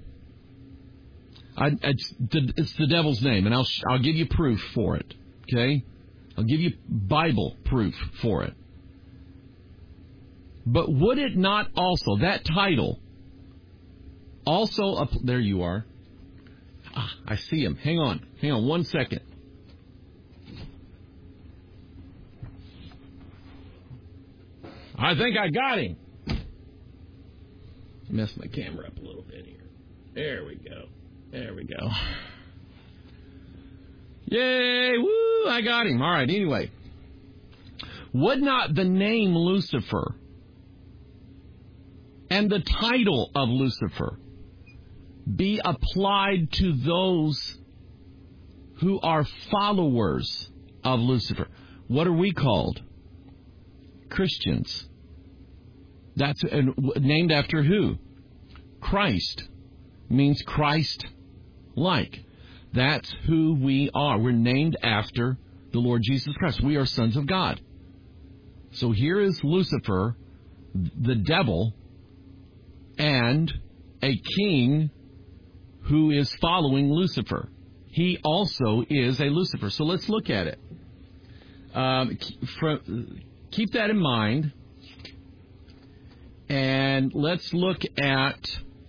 S1: it's the devil's name, and I'll give you proof for it. Okay? I'll give you Bible proof for it. But would it not also, that title, also, there you are. I see him. Hang on 1 second. I think I got him. Messed my camera up a little bit here. There we go. Yay, woo, I got him. All right, anyway. Would not the name Lucifer and the title of Lucifer be applied to those who are followers of Lucifer? What are we called? Christians. That's named after who? Christ. Means Christ-like. That's who we are. We're named after the Lord Jesus Christ. We are sons of God. So here is Lucifer, the devil, and a king who is following Lucifer. He also is a Lucifer. So let's look at it. Keep that in mind. And let's look at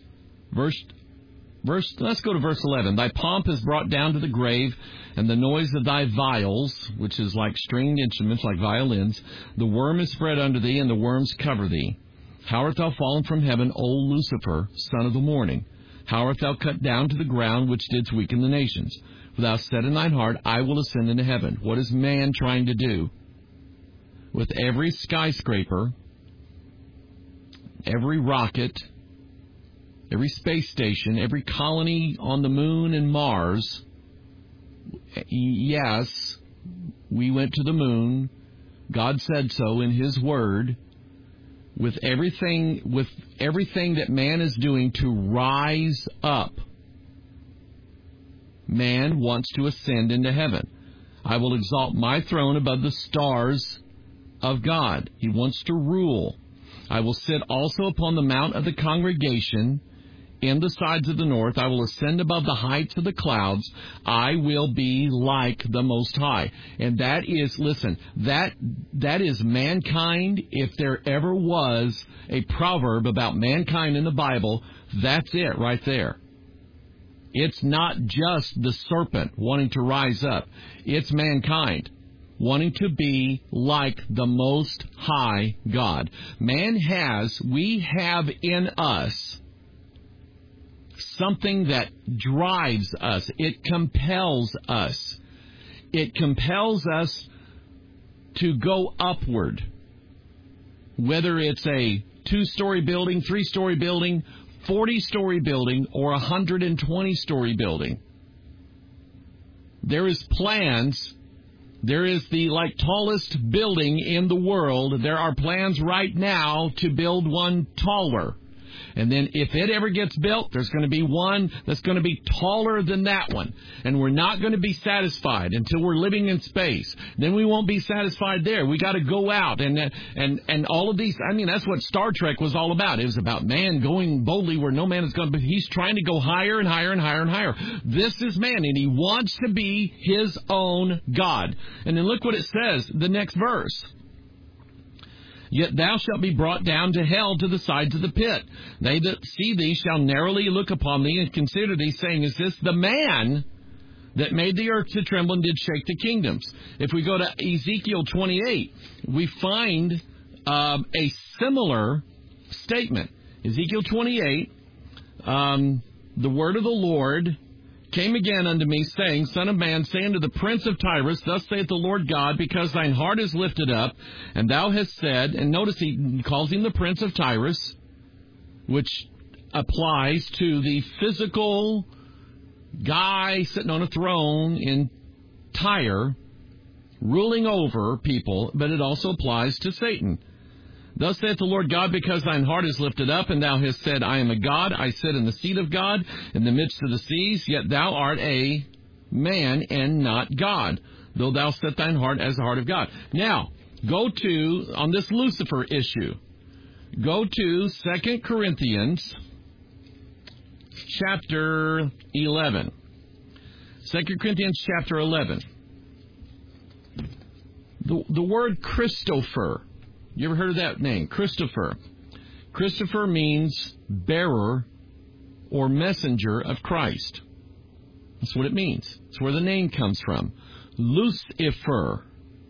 S1: let's go to verse 11. Thy pomp is brought down to the grave, and the noise of thy viols, which is like stringed instruments, like violins, the worm is spread under thee, and the worms cover thee. How art thou fallen from heaven, O Lucifer, son of the morning? How art thou cut down to the ground, which didst weaken the nations? For thou said in thine heart, I will ascend into heaven. What is man trying to do? With every skyscraper, every rocket, every space station, every colony on the moon and Mars. Yes, we went to the moon. God said so in His Word. With everything that man is doing to rise up, man wants to ascend into heaven. I will exalt my throne above the stars of God. He wants to rule. I will sit also upon the mount of the congregation in the sides of the north. I will ascend above the heights of the clouds. I will be like the Most High. And that is, listen, that is mankind. If there ever was a proverb about mankind in the Bible, that's it right there. It's not just the serpent wanting to rise up. It's mankind wanting to be like the Most High God. We have in us something that drives us. It compels us. It compels us to go upward. Whether it's a 2-story building, 3-story building, 40-story building, or 120-story building. There is plans. There is the tallest building in the world. There are plans right now to build one taller. And then if it ever gets built, there's going to be one that's going to be taller than that one. And we're not going to be satisfied until we're living in space. Then we won't be satisfied there. We got to go out and all of these. I mean, that's what Star Trek was all about. It was about man going boldly where no man is going. But he's trying to go higher and higher and higher and higher. This is man, and he wants to be his own God. And then look what it says, the next verse. Yet thou shalt be brought down to hell, to the sides of the pit. They that see thee shall narrowly look upon thee and consider thee, saying, is this the man that made the earth to tremble and did shake the kingdoms. If we go to Ezekiel 28, we find a similar statement. Ezekiel 28, the word of the Lord came again unto me, saying, Son of man, say unto the prince of Tyrus, Thus saith the Lord God, because thine heart is lifted up, and thou hast said, and notice he calls him the prince of Tyrus, which applies to the physical guy sitting on a throne in Tyre, ruling over people, but it also applies to Satan. Thus saith the Lord God, because thine heart is lifted up, and thou hast said, I am a God, I sit in the seat of God, in the midst of the seas, yet thou art a man and not God, though thou set thine heart as the heart of God. Now, go to, on this Lucifer issue, go to 2 Corinthians chapter 11. 2 Corinthians chapter 11. The word Christopher. You ever heard of that name? Christopher. Christopher means bearer or messenger of Christ. That's what it means. It's where the name comes from. Lucifer.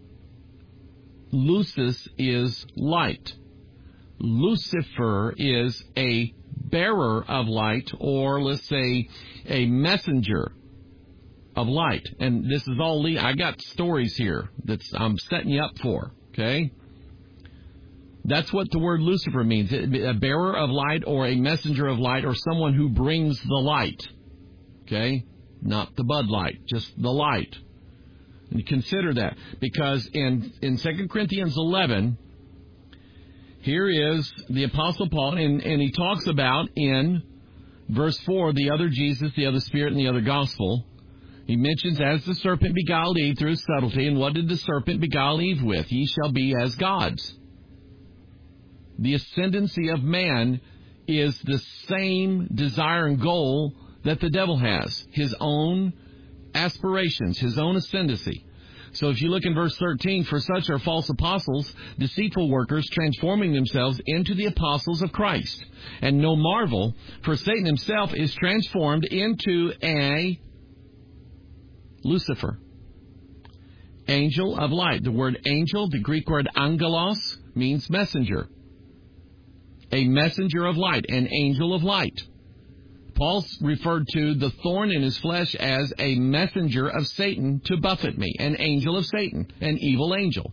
S1: Lucis is light. Lucifer is a bearer of light, or let's say a messenger of light. And this is all I got stories here that I'm setting you up for, okay? That's what the word Lucifer means, a bearer of light or a messenger of light or someone who brings the light, okay? Not the Bud Light, just the light. And consider that, because in 2 Corinthians 11, here is the Apostle Paul, and he talks about in verse 4, the other Jesus, the other Spirit, and the other gospel. He mentions, as the serpent beguiled Eve through his subtlety, and what did the serpent beguile Eve with? Ye shall be as gods. The ascendancy of man is the same desire and goal that the devil has, his own aspirations, his own ascendancy. So if you look in verse 13, for such are false apostles, deceitful workers, transforming themselves into the apostles of Christ. And no marvel, for Satan himself is transformed into a Lucifer, angel of light. The word angel, the Greek word angelos, means messenger. A messenger of light, an angel of light. Paul referred to the thorn in his flesh as a messenger of Satan to buffet me, an angel of Satan, an evil angel.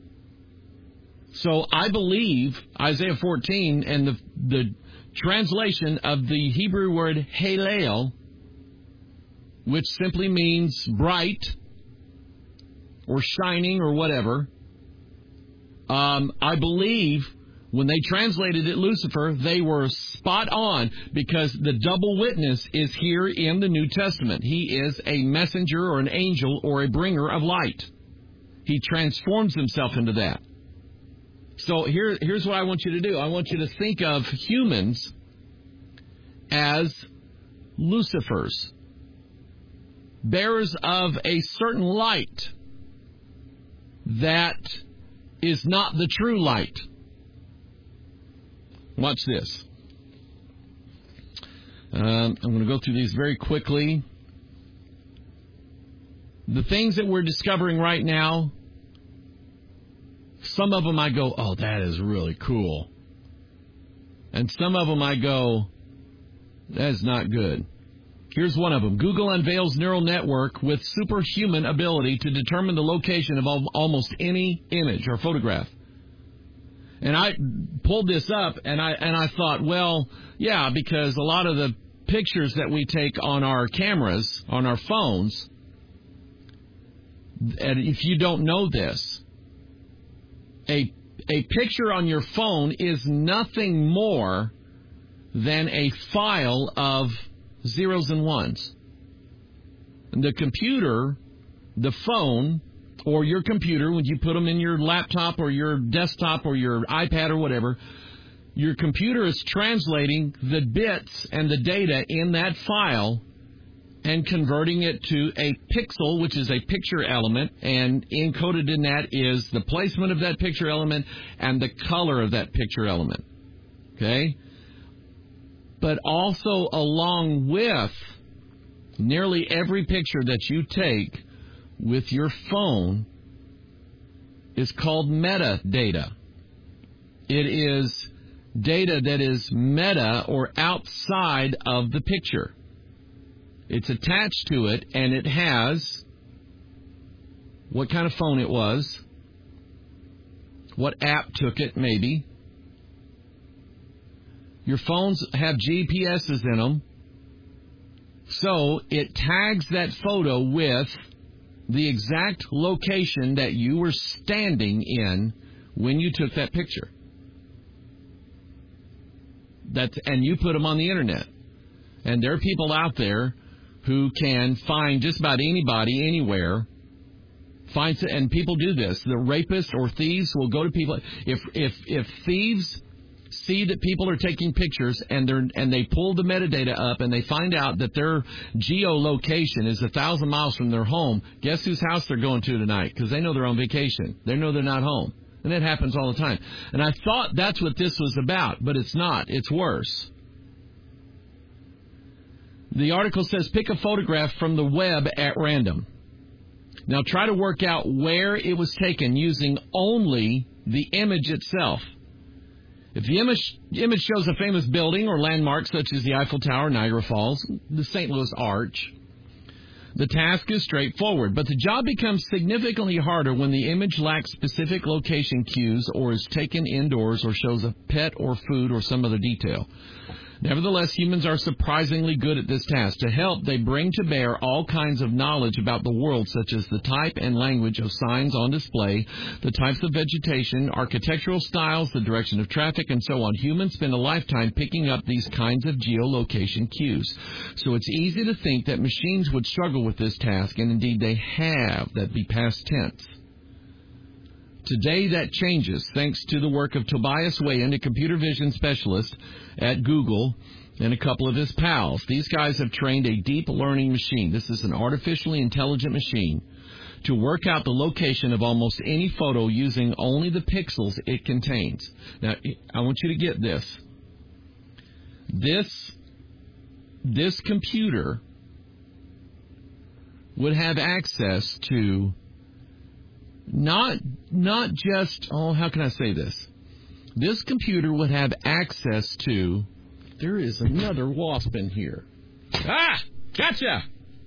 S1: So I believe Isaiah 14 and the translation of the Hebrew word halel, which simply means bright or shining or whatever, I believe when they translated it Lucifer, they were spot on, because the double witness is here in the New Testament. He is a messenger or an angel or a bringer of light. He transforms himself into that. So here's what I want you to do. I want you to think of humans as Lucifers, bearers of a certain light that is not the true light. Watch this. I'm going to go through these very quickly. The things that we're discovering right now, some of them I go, oh, that is really cool. And some of them I go, that's not good. Here's one of them. Google unveils neural network with superhuman ability to determine the location of almost any image or photograph. And I pulled this up, and I thought, well, yeah, because a lot of the pictures that we take on our cameras, on our phones, and if you don't know this, a picture on your phone is nothing more than a file of zeros and ones. And the computer, the phone, or your computer, when you put them in your laptop or your desktop or your iPad or whatever, your computer is translating the bits and the data in that file and converting it to a pixel, which is a picture element, and encoded in that is the placement of that picture element and the color of that picture element. Okay? But also along with Nearly every picture that you take with your phone is called metadata. It is data that is meta or outside of the picture. It's attached to it, and it has what kind of phone it was, what app took it, maybe. Your phones have GPSs in them, so it tags that photo with the exact location that you were standing in when you took that picture. And you put them on the internet. And there are people out there who can find just about anybody, anywhere. And people do this. The rapists or thieves will go to people. If thieves see that people are taking pictures and they pull the metadata up and they find out that their geolocation is 1,000 miles from their home, guess whose house they're going to tonight? Because they know they're on vacation. They know they're not home. And that happens all the time. And I thought that's what this was about, but it's not. It's worse. The article says, pick a photograph from the web at random. Now try to work out where it was taken using only the image itself. If the image shows a famous building or landmark such as the Eiffel Tower, Niagara Falls, the St. Louis Arch, the task is straightforward. But the job becomes significantly harder when the image lacks specific location cues or is taken indoors or shows a pet or food or some other detail. Nevertheless, humans are surprisingly good at this task. To help, they bring to bear all kinds of knowledge about the world, such as the type and language of signs on display, the types of vegetation, architectural styles, the direction of traffic, and so on. Humans spend a lifetime picking up these kinds of geolocation cues. So it's easy to think that machines would struggle with this task, and indeed they have. That'd be past tense. Today that changes thanks to the work of Tobias Weyand, a computer vision specialist at Google, and a couple of his pals. These guys have trained a deep learning machine. This is an artificially intelligent machine to work out the location of almost any photo using only the pixels it contains. Now, I want you to get this. This computer would have access to not just, how can I say this? This computer would have access to, there is another wasp in here. Ah, gotcha!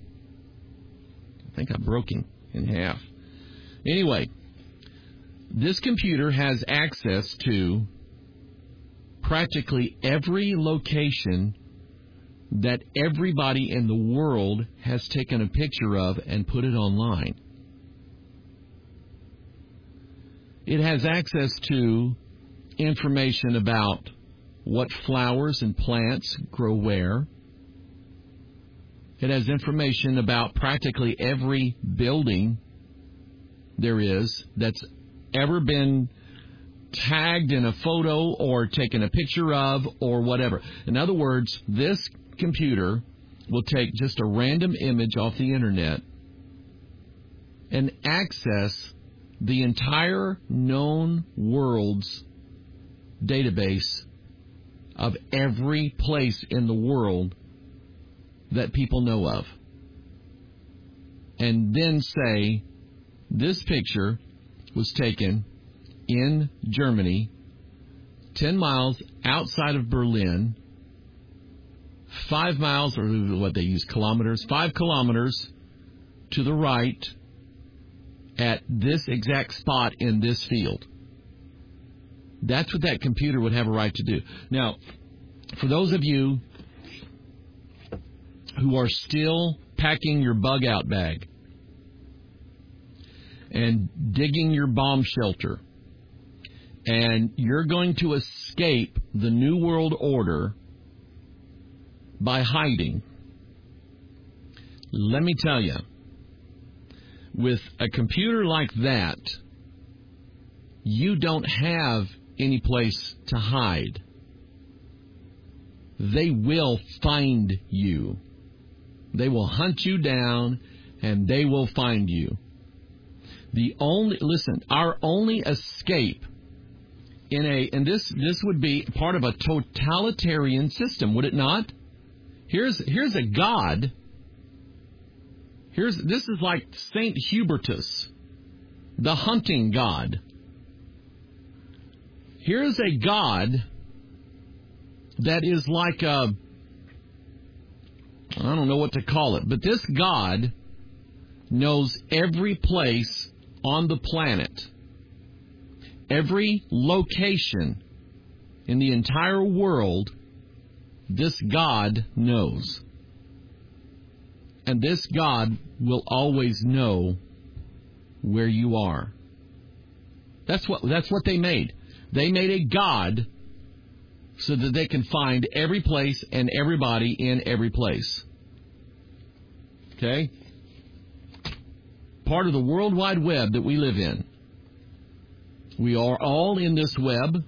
S1: I think I broke him in half. Anyway, this computer has access to practically every location that everybody in the world has taken a picture of and put it online. It has access to information about what flowers and plants grow where. It has information about practically every building there is that's ever been tagged in a photo or taken a picture of or whatever. In other words, this computer will take just a random image off the internet and access the entire known world's database of every place in the world that people know of. And then say, this picture was taken in Germany, 10 miles outside of Berlin, 5 miles, or what they use, kilometers, 5 kilometers to the right, at this exact spot in this field. That's what that computer would have a right to do. Now, for those of you who are still packing your bug-out bag and digging your bomb shelter, and you're going to escape the New World Order by hiding, let me tell you, with a computer like that, you don't have any place to hide. They will find you. They will hunt you down, and they will find you. Our only escape and this would be part of a totalitarian system, would it not? Here's a God This is like Saint Hubertus, the hunting god. Here's a god that is like I don't know what to call it, but this god knows every place on the planet, every location in the entire world, this God knows. And this God will always know where you are. That's what they made. They made a God so that they can find every place and everybody in every place. Okay? Part of the World Wide Web that we live in. We are all in this web.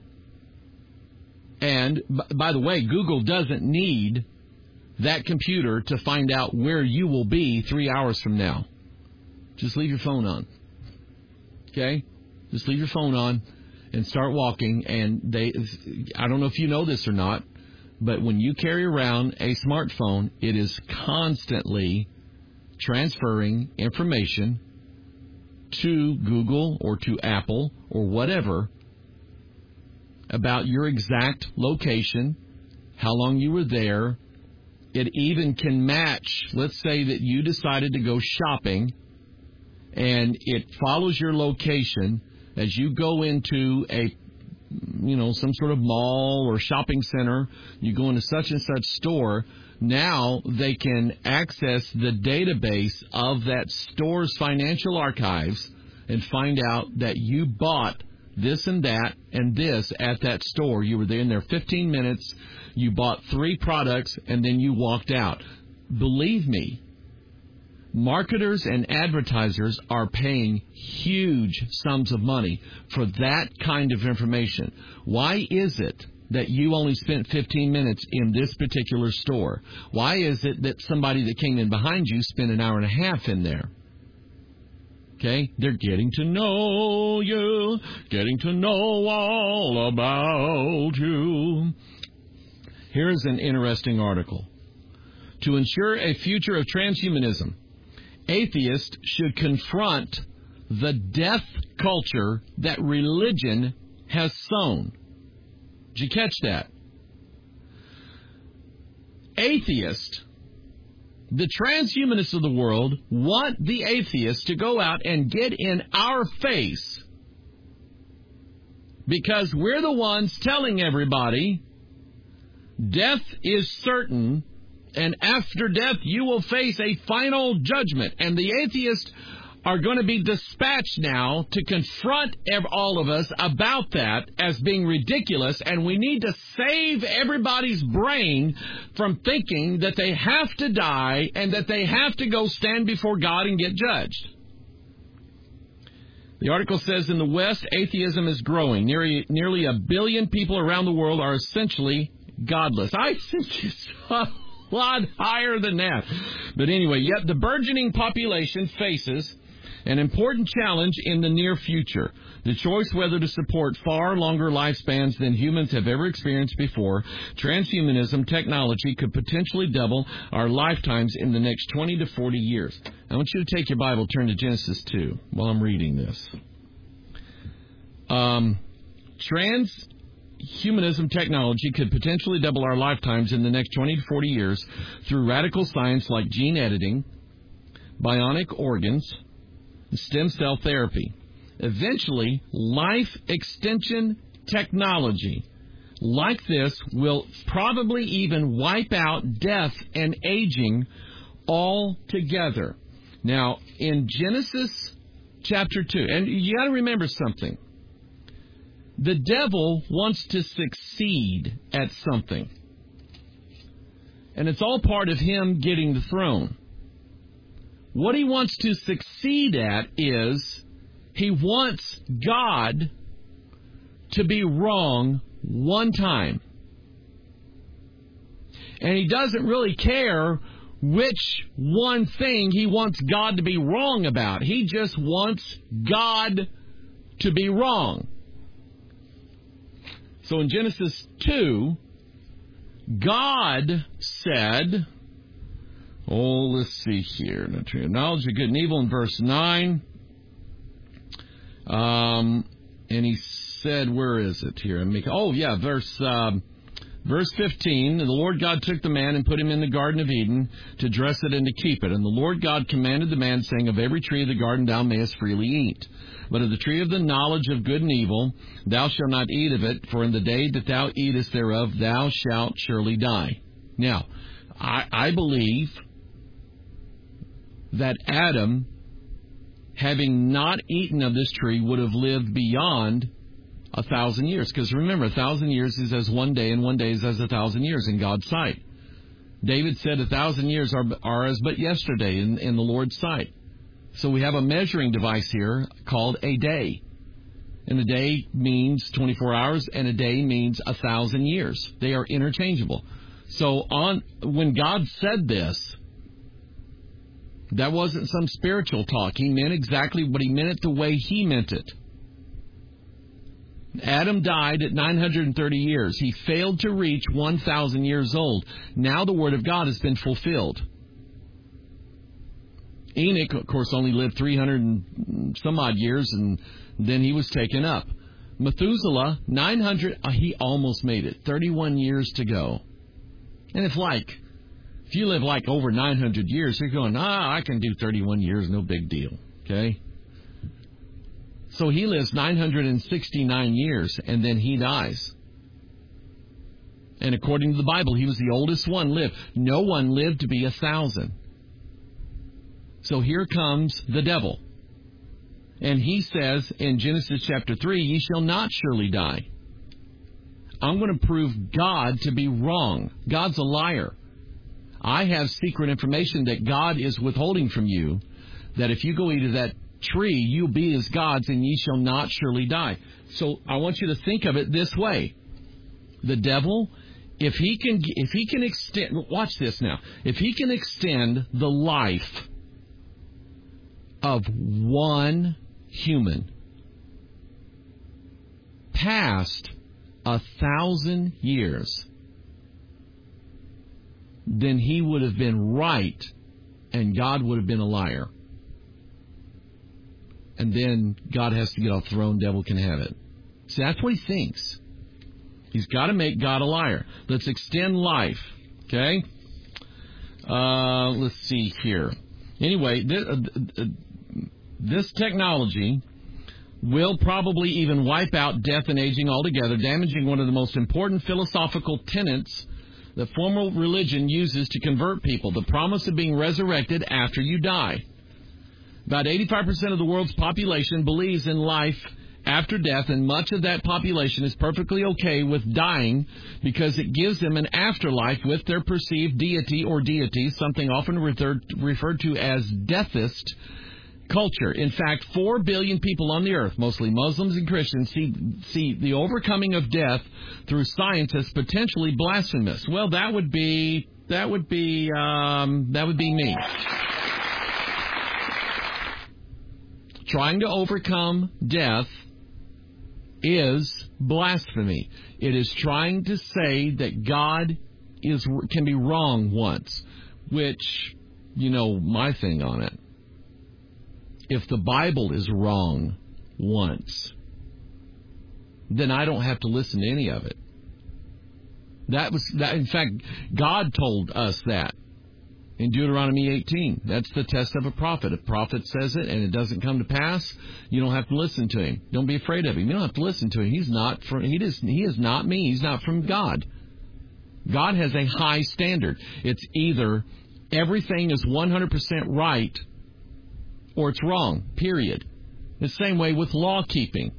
S1: And, by the way, Google doesn't need that computer to find out where you will be 3 hours from now. Just leave your phone on. Okay? Just leave your phone on and start walking. And I don't know if you know this or not, but when you carry around a smartphone, it is constantly transferring information to Google or to Apple or whatever about your exact location, how long you were there. It even can match, let's say that you decided to go shopping, and it follows your location as you go into some sort of mall or shopping center. You go into such and such store. Now they can access the database of that store's financial archives and find out that you bought this and that and this at that store. You were there in there 15 minutes. You bought 3 products, and then you walked out. Believe me, marketers and advertisers are paying huge sums of money for that kind of information. Why is it that you only spent 15 minutes in this particular store? Why is it that somebody that came in behind you spent an hour and a half in there? Okay, they're getting to know you, getting to know all about you. Here's an interesting article. To ensure a future of transhumanism, atheists should confront the death culture that religion has sown. Did you catch that? Atheists, the transhumanists of the world, want the atheists to go out and get in our face because we're the ones telling everybody death is certain, and after death you will face a final judgment. And the atheists are going to be dispatched now to confront all of us about that as being ridiculous, and we need to save everybody's brain from thinking that they have to die and that they have to go stand before God and get judged. The article says in the West, atheism is growing. Nearly 1 billion people around the world are essentially godless. I think it's a lot higher than that. But anyway, yet the burgeoning population faces an important challenge in the near future. The choice whether to support far longer lifespans than humans have ever experienced before. Transhumanism technology could potentially double our lifetimes in the next 20 to 40 years. I want you to take your Bible, turn to Genesis 2 while I'm reading this. Transhumanism technology could potentially double our lifetimes in the next 20 to 40 years through radical science like gene editing, bionic organs, stem cell therapy. Eventually, life extension technology like this will probably even wipe out death and aging altogether. Now, in Genesis chapter 2, and you got to remember something. The devil wants to succeed at something. And it's all part of him getting the throne. What he wants to succeed at is he wants God to be wrong one time. And he doesn't really care which one thing he wants God to be wrong about. He just wants God to be wrong. So in Genesis 2, God said, Oh, let's see here. The tree of knowledge of good and evil in verse 9. And he said, where is it here? Verse 15, the Lord God took the man and put him in the Garden of Eden to dress it and to keep it. And the Lord God commanded the man, saying, of every tree of the garden thou mayest freely eat. But of the tree of the knowledge of good and evil thou shalt not eat of it, for in the day that thou eatest thereof thou shalt surely die. Now, I believe that Adam, having not eaten of this tree, would have lived beyond 1,000 years. Because remember, 1,000 years is as one day, and one day is as 1,000 years in God's sight. David said 1,000 years are as but yesterday in the Lord's sight. So we have a measuring device here called a day. And a day means 24 hours, and a day means 1,000 years. They are interchangeable. So when God said this, that wasn't some spiritual talk. He meant exactly what he meant it the way he meant it. Adam died at 930 years. He failed to reach 1,000 years old. Now the word of God has been fulfilled. Enoch, of course, only lived 300 and some odd years, and then he was taken up. Methuselah, 900, he almost made it. 31 years to go. And if you live over 900 years, you're going, I can do 31 years, no big deal. Okay? So he lives 969 years, and then he dies. And according to the Bible, he was the oldest one lived. No one lived to be 1,000. So here comes the devil. And he says in Genesis chapter 3, ye shall not surely die. I'm going to prove God to be wrong. God's a liar. I have secret information that God is withholding from you, that if you go eat of that tree, you'll be as gods, and ye shall not surely die. So I want you to think of it this way. The devil, if he can extend, watch this now, if he can extend the life of one human past 1,000 years, then he would have been right and God would have been a liar. And then God has to get off the throne, devil can have it. See, that's what he thinks. He's got to make God a liar. Let's extend life. Okay? Let's see here. Anyway, this technology will probably even wipe out death and aging altogether, damaging one of the most important philosophical tenets that formal religion uses to convert people, the promise of being resurrected after you die. About 85% of the world's population believes in life after death, and much of that population is perfectly okay with dying because it gives them an afterlife with their perceived deity or deities, something often referred to as deathist culture. In fact, 4 billion people on the earth, mostly Muslims and Christians, see the overcoming of death through science as potentially blasphemous. Well, that would be me. Trying to overcome death is blasphemy. It is trying to say that God can be wrong once, which, my thing on it. If the Bible is wrong once, then I don't have to listen to any of it. In fact, God told us that in Deuteronomy 18. That's the test of a prophet. If a prophet says it and it doesn't come to pass, you don't have to listen to him. Don't be afraid of him. You don't have to listen to him. He is not me. He's not from God. God has a high standard. It's either everything is 100% right or it's wrong, period. The same way with law keeping.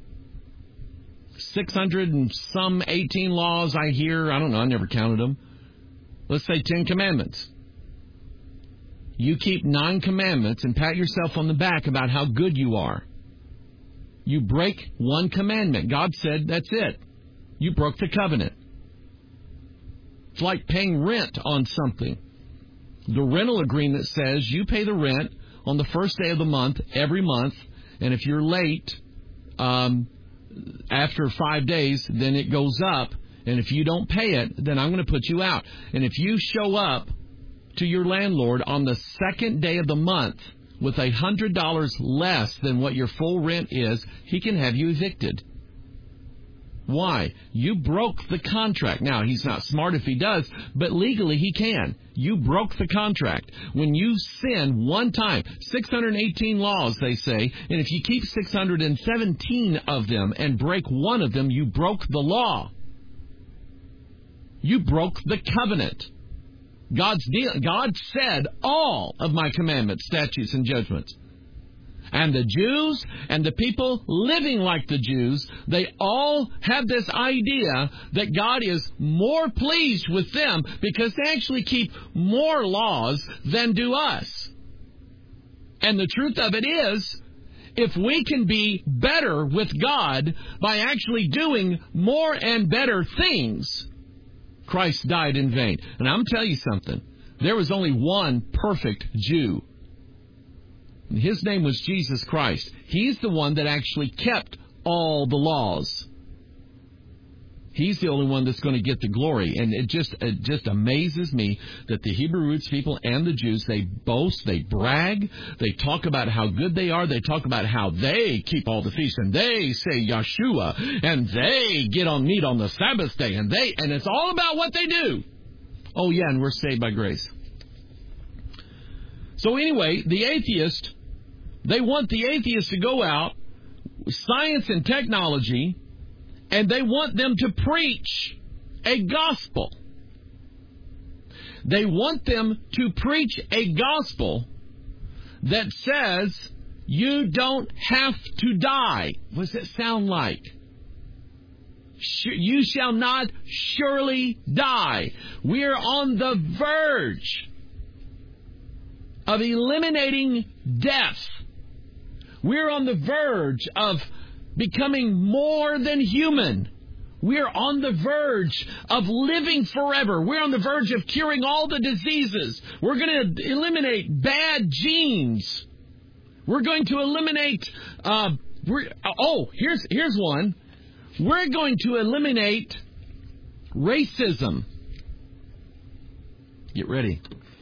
S1: 600 and some 18 laws I hear. I don't know. I never counted them. Let's say 10 commandments. You keep 9 commandments and pat yourself on the back about how good you are. You break 1 commandment. God said, that's it. You broke the covenant. It's like paying rent on something. The rental agreement says you pay the rent on the first day of the month, every month, and if you're late after 5 days, then it goes up, and if you don't pay it, then I'm going to put you out. And if you show up to your landlord on the second day of the month with $100 less than what your full rent is, he can have you evicted. Why? You broke the contract. Now, he's not smart if he does, but legally he can. You broke the contract. When you sin one time, 618 laws, they say, and if you keep 617 of them and break one of them, you broke the law. You broke the covenant. God said all of my commandments, statutes, and judgments. And the Jews and the people living like the Jews, they all have this idea that God is more pleased with them because they actually keep more laws than do us. And the truth of it is, if we can be better with God by actually doing more and better things, Christ died in vain. And I'm telling you something. There was only one perfect Jew. His name was Jesus Christ. He's the one that actually kept all the laws. He's the only one that's going to get the glory. And it just amazes me that the Hebrew roots people and the Jews, they boast, they brag, they talk about how good they are, they talk about how they keep all the feasts, and they say Yeshua, and they meet on the Sabbath day, and it's all about what they do. Oh yeah, and we're saved by grace. So anyway, the atheist, they want the atheist to go out, science and technology, and they want them to preach a gospel. They want them to preach a gospel that says you don't have to die. What does it sound like? You shall not surely die. We are on the verge of eliminating death. We're on the verge of becoming more than human. We're on the verge of living forever. We're on the verge of curing all the diseases. We're going to eliminate bad genes. We're going to eliminate... here's one. We're going to eliminate racism. Get ready.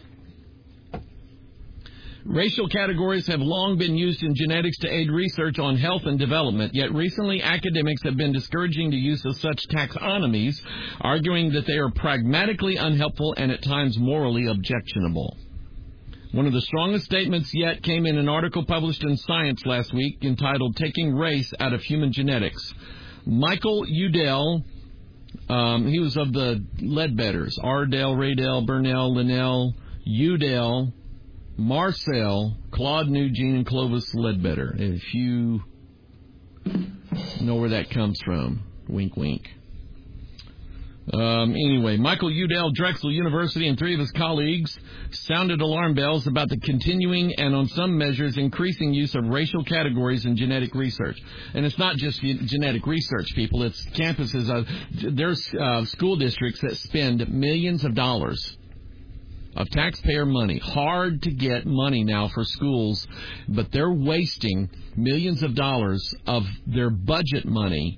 S1: Racial categories have long been used in genetics to aid research on health and development, yet recently academics have been discouraging the use of such taxonomies, arguing that they are pragmatically unhelpful and at times morally objectionable. One of the strongest statements yet came in an article published in Science last week entitled Taking Race Out of Human Genetics. Michael Udell, he was of the Ledbetters, Ardell, Raydell, Burnell, Linnell, Udell, Marcel, Claude Nugent, and Clovis Ledbetter. If you know where that comes from, wink, wink. Anyway, Michael Udell, Drexel University, and three of his colleagues sounded alarm bells about the continuing and, on some measures, increasing use of racial categories in genetic research. And it's not just genetic research, people. It's campuses. There's school districts that spend millions of dollars of taxpayer money. Hard to get money now for schools, but they're wasting millions of dollars of their budget money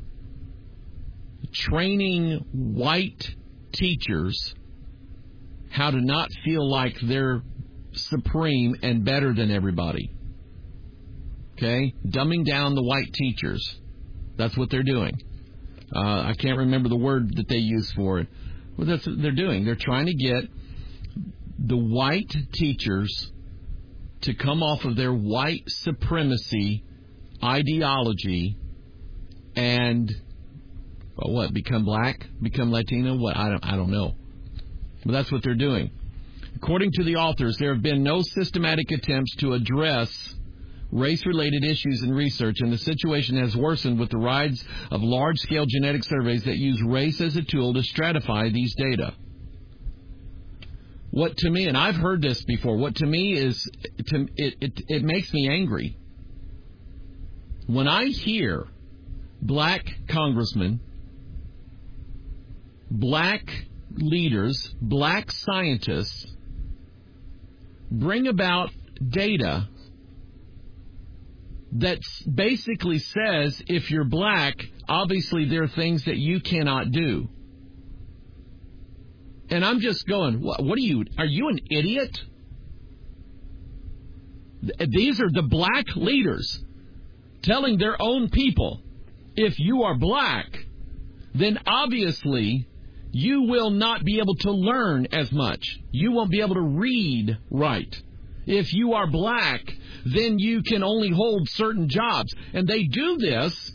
S1: training white teachers how to not feel like they're supreme and better than everybody. Okay? Dumbing down the white teachers. That's what they're doing. I can't remember the word that they use for it. Well, that's what they're doing. They're trying to get the white teachers to come off of their white supremacy ideology and become black, become Latino? I don't know. But that's what they're doing. According to the authors, there have been no systematic attempts to address race-related issues in research, and the situation has worsened with the rise of large-scale genetic surveys that use race as a tool to stratify these data. What to me, and I've heard this before, what to me is, it makes me angry. When I hear black congressmen, black leaders, black scientists bring about data that basically says if you're black, obviously there are things that you cannot do. And I'm just going, what are you an idiot? These are the black leaders telling their own people, if you are black, then obviously you will not be able to learn as much. You won't be able to read right. If you are black, then you can only hold certain jobs. And they do this,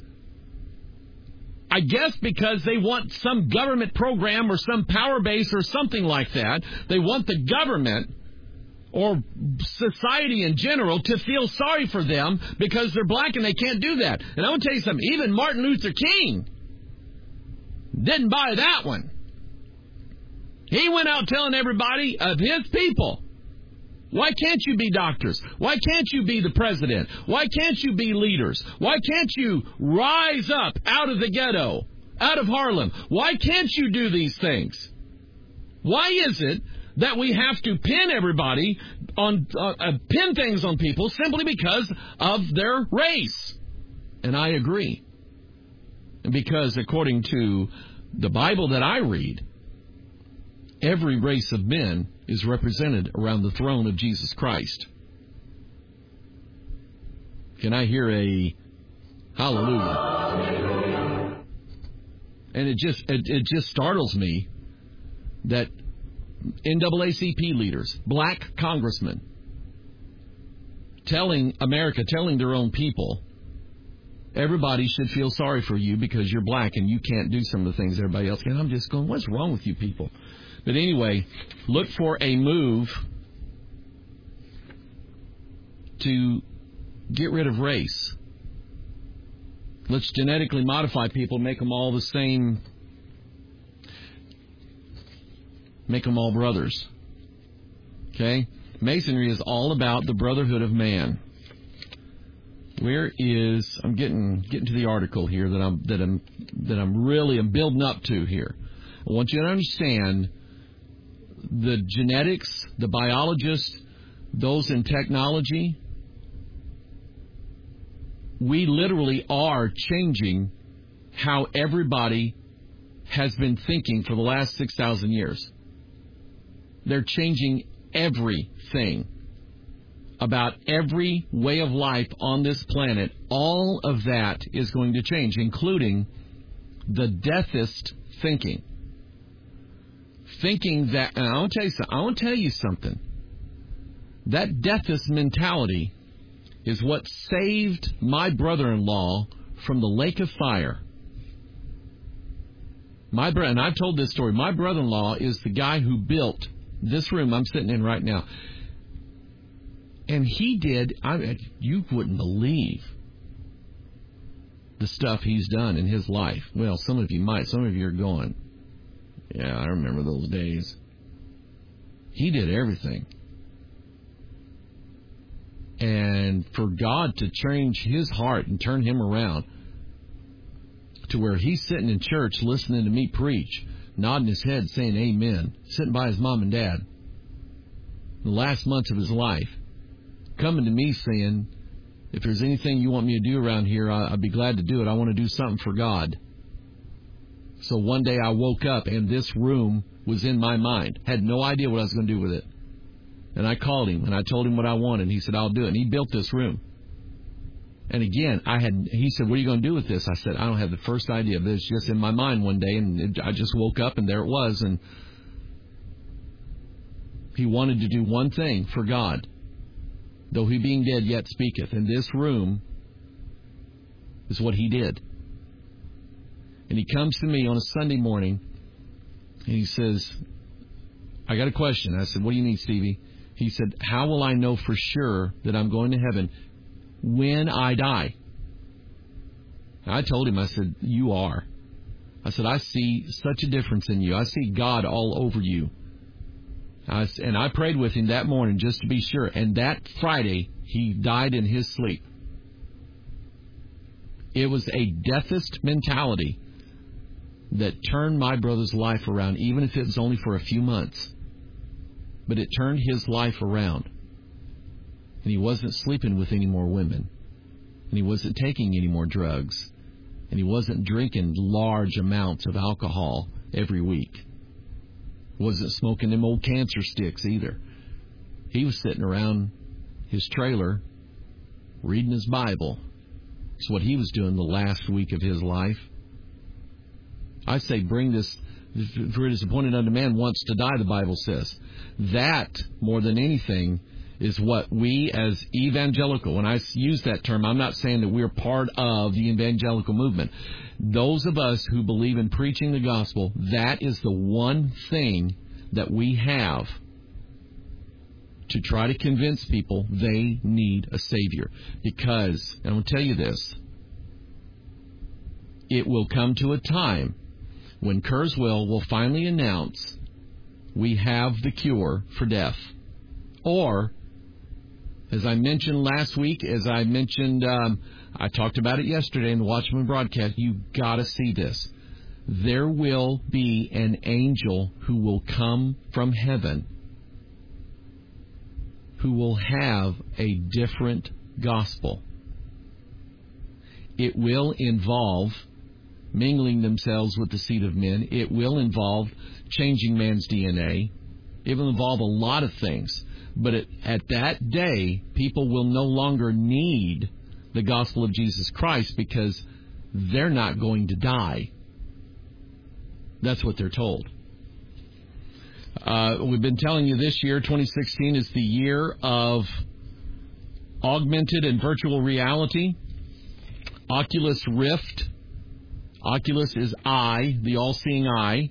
S1: I guess, because they want some government program or some power base or something like that. They want the government or society in general to feel sorry for them because they're black and they can't do that. And I want to tell you something. Even Martin Luther King didn't buy that one. He went out telling everybody of his people, why can't you be doctors? Why can't you be the president? Why can't you be leaders? Why can't you rise up out of the ghetto, out of Harlem? Why can't you do these things? Why is it that we have to pin everybody on pin things on people simply because of their race? And I agree. Because according to the Bible that I read, every race of men is represented around the throne of Jesus Christ. Can I hear a hallelujah? And it just startles me that NAACP leaders, black congressmen, telling America, telling their own people, everybody should feel sorry for you because you're black and you can't do some of the things everybody else can. I'm just going, what's wrong with you people? But anyway, look for a move to get rid of race. Let's genetically modify people, make them all the same, make them all brothers. Okay? Masonry is all about the brotherhood of man. Where is, I'm getting to the article here that I'm really building up to here. I want you to understand the genetics, the biologists, those in technology, we literally are changing how everybody has been thinking for the last 6,000 years. They're changing everything about every way of life on this planet. All of that is going to change, including the deathist thinking. Thinking that, and I want to tell you something. That deathist mentality is what saved my brother-in-law from the lake of fire. And I've told this story. My brother-in-law is the guy who built this room I'm sitting in right now. And he did, you wouldn't believe the stuff he's done in his life. Well, some of you might. Some of you are going, yeah, I remember those days. He did everything. And for God to change his heart and turn him around to where he's sitting in church listening to me preach, nodding his head saying amen, sitting by his mom and dad, the last months of his life, coming to me saying, if there's anything you want me to do around here, I'd be glad to do it. I want to do something for God. So one day I woke up and this room was in my mind. Had no idea what I was going to do with it. And I called him and I told him what I wanted. And he said, I'll do it. And he built this room. And again, he said, what are you going to do with this? I said, I don't have the first idea, but it's just in my mind one day. And I just woke up and there it was. And he wanted to do one thing for God. Though he being dead yet speaketh. And this room is what he did. And he comes to me on a Sunday morning, and he says, I got a question. I said, what do you need, Stevie? He said, how will I know for sure that I'm going to heaven when I die? And I told him, I said, you are. I said, I see such a difference in you. I see God all over you. And I prayed with him that morning just to be sure. And that Friday, he died in his sleep. It was a deathist mentality that turned my brother's life around, even if it was only for a few months. But it turned his life around. And he wasn't sleeping with any more women. And he wasn't taking any more drugs. And he wasn't drinking large amounts of alcohol every week. Wasn't smoking them old cancer sticks either. He was sitting around his trailer reading his Bible. It's what he was doing the last week of his life. I say bring this, for it is appointed unto man once to die, the Bible says. That, more than anything, is what we as evangelical, when I use that term, I'm not saying that we're part of the evangelical movement. Those of us who believe in preaching the gospel, that is the one thing that we have to try to convince people they need a Savior. Because, and I'll tell you this, it will come to a time when Kurzweil will finally announce we have the cure for death. Or, as I mentioned last week, I talked about it yesterday in the Watchman broadcast, you got to see this. There will be an angel who will come from heaven who will have a different gospel. It will involve mingling themselves with the seed of men. It will involve changing man's DNA. It will involve a lot of things. But at that day, people will no longer need the gospel of Jesus Christ because they're not going to die. That's what they're told. We've been telling you this year, 2016, is the year of augmented and virtual reality. Oculus Rift. Oculus is eye, the all-seeing eye.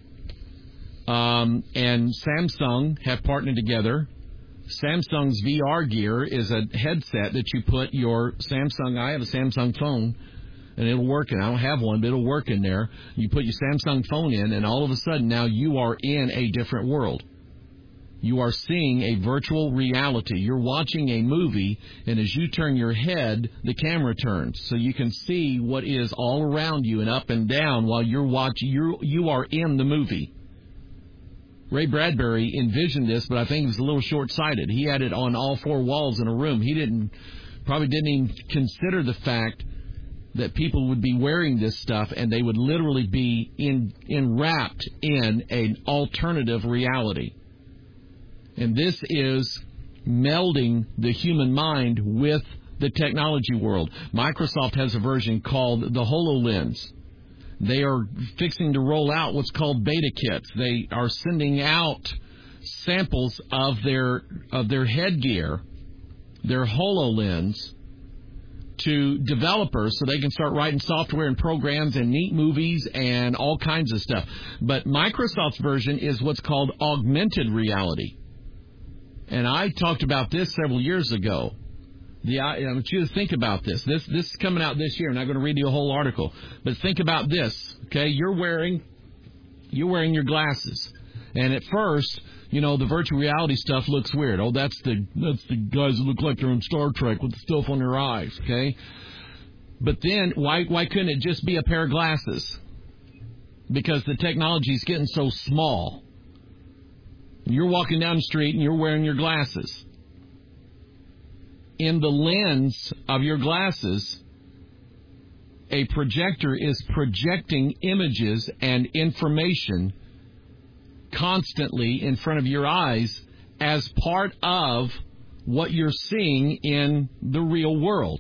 S1: And Samsung have partnered together. Samsung's VR gear is a headset that you put your Samsung. I have a Samsung phone, and it'll work. And I don't have one, but it'll work in there. You put your Samsung phone in, and all of a sudden now you are in a different world. You are seeing a virtual reality. You're watching a movie, and as you turn your head, the camera turns. So you can see what is all around you and up and down while you're watching. You are in the movie. Ray Bradbury envisioned this, but I think he was a little short-sighted. He had it on all four walls in a room. He probably didn't even consider the fact that people would be wearing this stuff and they would literally be enwrapped in an alternative reality. And this is melding the human mind with the technology world. Microsoft has a version called the HoloLens. They are fixing to roll out what's called beta kits. They are sending out samples of their headgear, their HoloLens, to developers so they can start writing software and programs and neat movies and all kinds of stuff. But Microsoft's version is what's called augmented reality. And I talked about this several years ago. I want you to think about this. This is coming out this year. I'm not going to read you a whole article. But think about this, okay? You're wearing your glasses. And at first, the virtual reality stuff looks weird. Oh, that's the guys that look like they're in Star Trek with the stuff on their eyes, okay? But then, why couldn't it just be a pair of glasses? Because the technology is getting so small. You're walking down the street and you're wearing your glasses. In the lens of your glasses, a projector is projecting images and information constantly in front of your eyes as part of what you're seeing in the real world.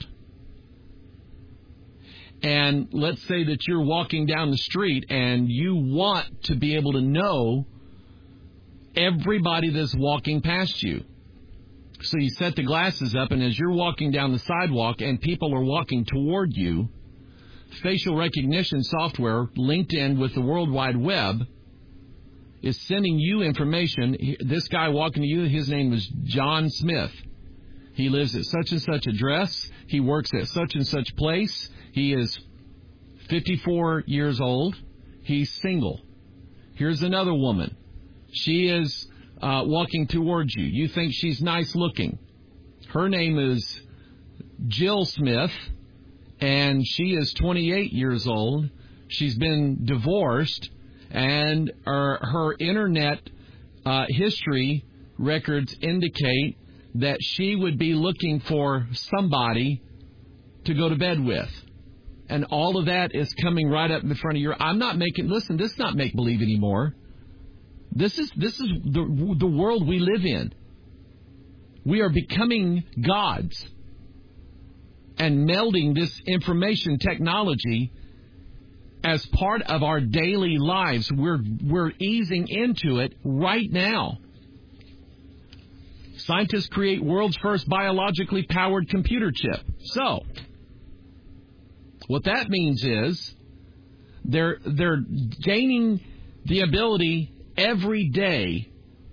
S1: And let's say that you're walking down the street and you want to be able to know everybody that's walking past you. So you set the glasses up, and as you're walking down the sidewalk and people are walking toward you, facial recognition software linked in with the World Wide Web is sending you information. This guy walking to you, his name is John Smith. He lives at such and such address. He works at such and such place. He is 54 years old. He's single. Here's another woman. She is walking towards you. You think she's nice looking. Her name is Jill Smith, and she is 28 years old. She's been divorced, and her internet history records indicate that she would be looking for somebody to go to bed with. And all of that is coming right up in front of your... this is not make-believe anymore. This is the world we live in. We are becoming gods and melding this information technology as part of our daily lives. We're easing into it right now. Scientists create world's first biologically powered computer chip. So, what that means is they're gaining the ability every day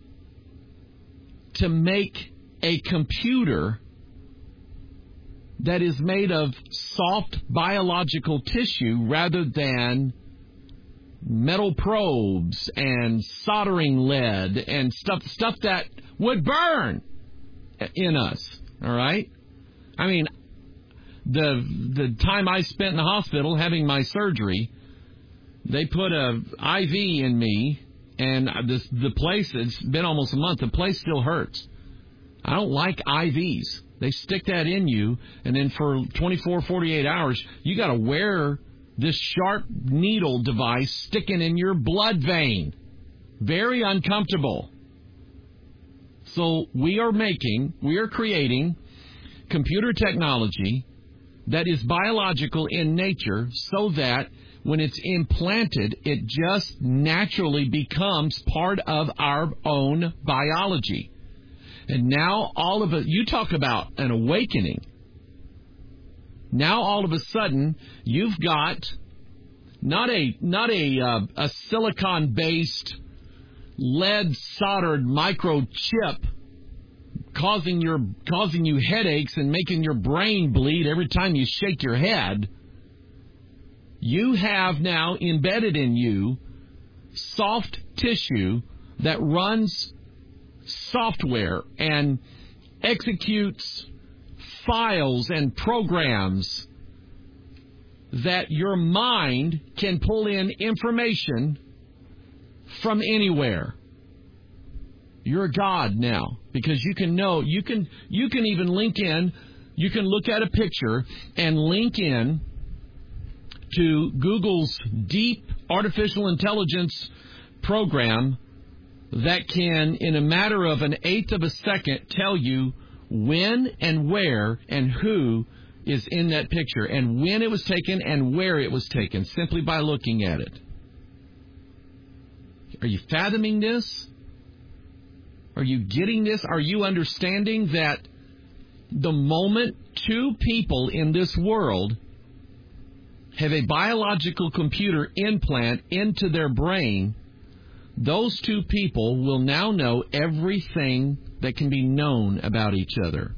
S1: to make a computer that is made of soft biological tissue rather than metal probes and soldering lead and stuff that would burn in us. All right? I mean, the time I spent in the hospital having my surgery, they put a IV in me, and the place, it's been almost a month, the place still hurts. I don't like IVs. They stick that in you, and then for 24, 48 hours, you got to wear this sharp needle device sticking in your blood vein. Very uncomfortable. So we are creating computer technology that is biological in nature so that when it's implanted, it just naturally becomes part of our own biology. And now all of it, you talk about an awakening. Now all of a sudden, you've got not a silicon-based, lead-soldered microchip causing you headaches and making your brain bleed every time you shake your head. You have now embedded in you soft tissue that runs software and executes files and programs that your mind can pull in information from anywhere. You're a god now because you can even link in, you can look at a picture and link in to Google's deep artificial intelligence program that can, in a matter of an eighth of a second, tell you when and where and who is in that picture and when it was taken and where it was taken simply by looking at it. Are you fathoming this? Are you getting this? Are you understanding that the moment two people in this world have a biological computer implant into their brain, those two people will now know everything that can be known about each other.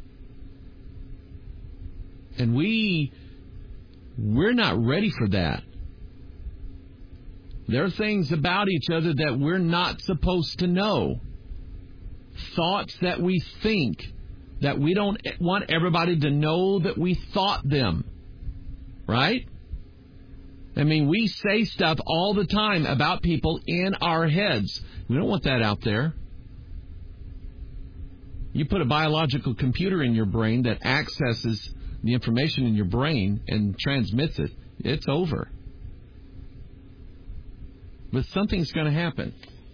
S1: And we're not ready for that. There are things about each other that we're not supposed to know. Thoughts that we think that we don't want everybody to know that we thought them. Right? I mean, we say stuff all the time about people in our heads. We don't want that out there. You put a biological computer in your brain that accesses the information in your brain and transmits it, it's over. But something's going to happen.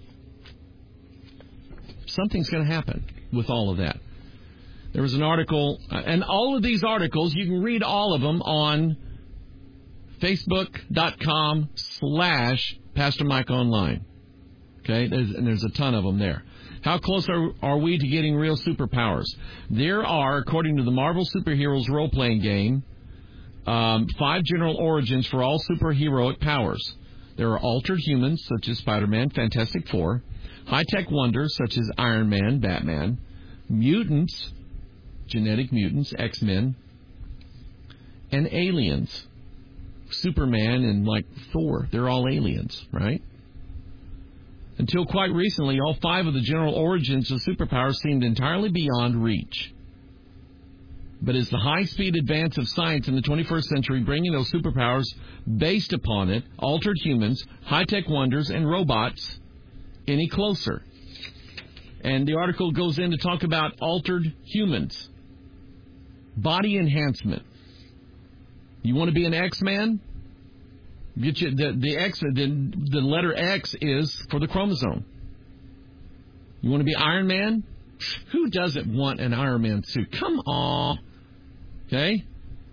S1: Something's going to happen with all of that. There was an article, and all of these articles, you can read all of them on Facebook.com/Pastor Mike Online. Okay, there's a ton of them there. How close are we to getting real superpowers? There are, according to the Marvel Superheroes role-playing game, 5 general origins for all superheroic powers. There are altered humans, such as Spider-Man, Fantastic Four, high-tech wonders, such as Iron Man, Batman, mutants, genetic mutants, X-Men, and aliens. Superman and, like, Thor, they're all aliens, right? Until quite recently, all 5 of the general origins of superpowers seemed entirely beyond reach. But is the high-speed advance of science in the 21st century bringing those superpowers based upon it, altered humans, high-tech wonders, and robots, any closer? And the article goes in to talk about altered humans. Body enhancement. You want to be an X-Man? Get you the X. The letter X is for the chromosome. You want to be Iron Man? Who doesn't want an Iron Man suit? Come on. Okay?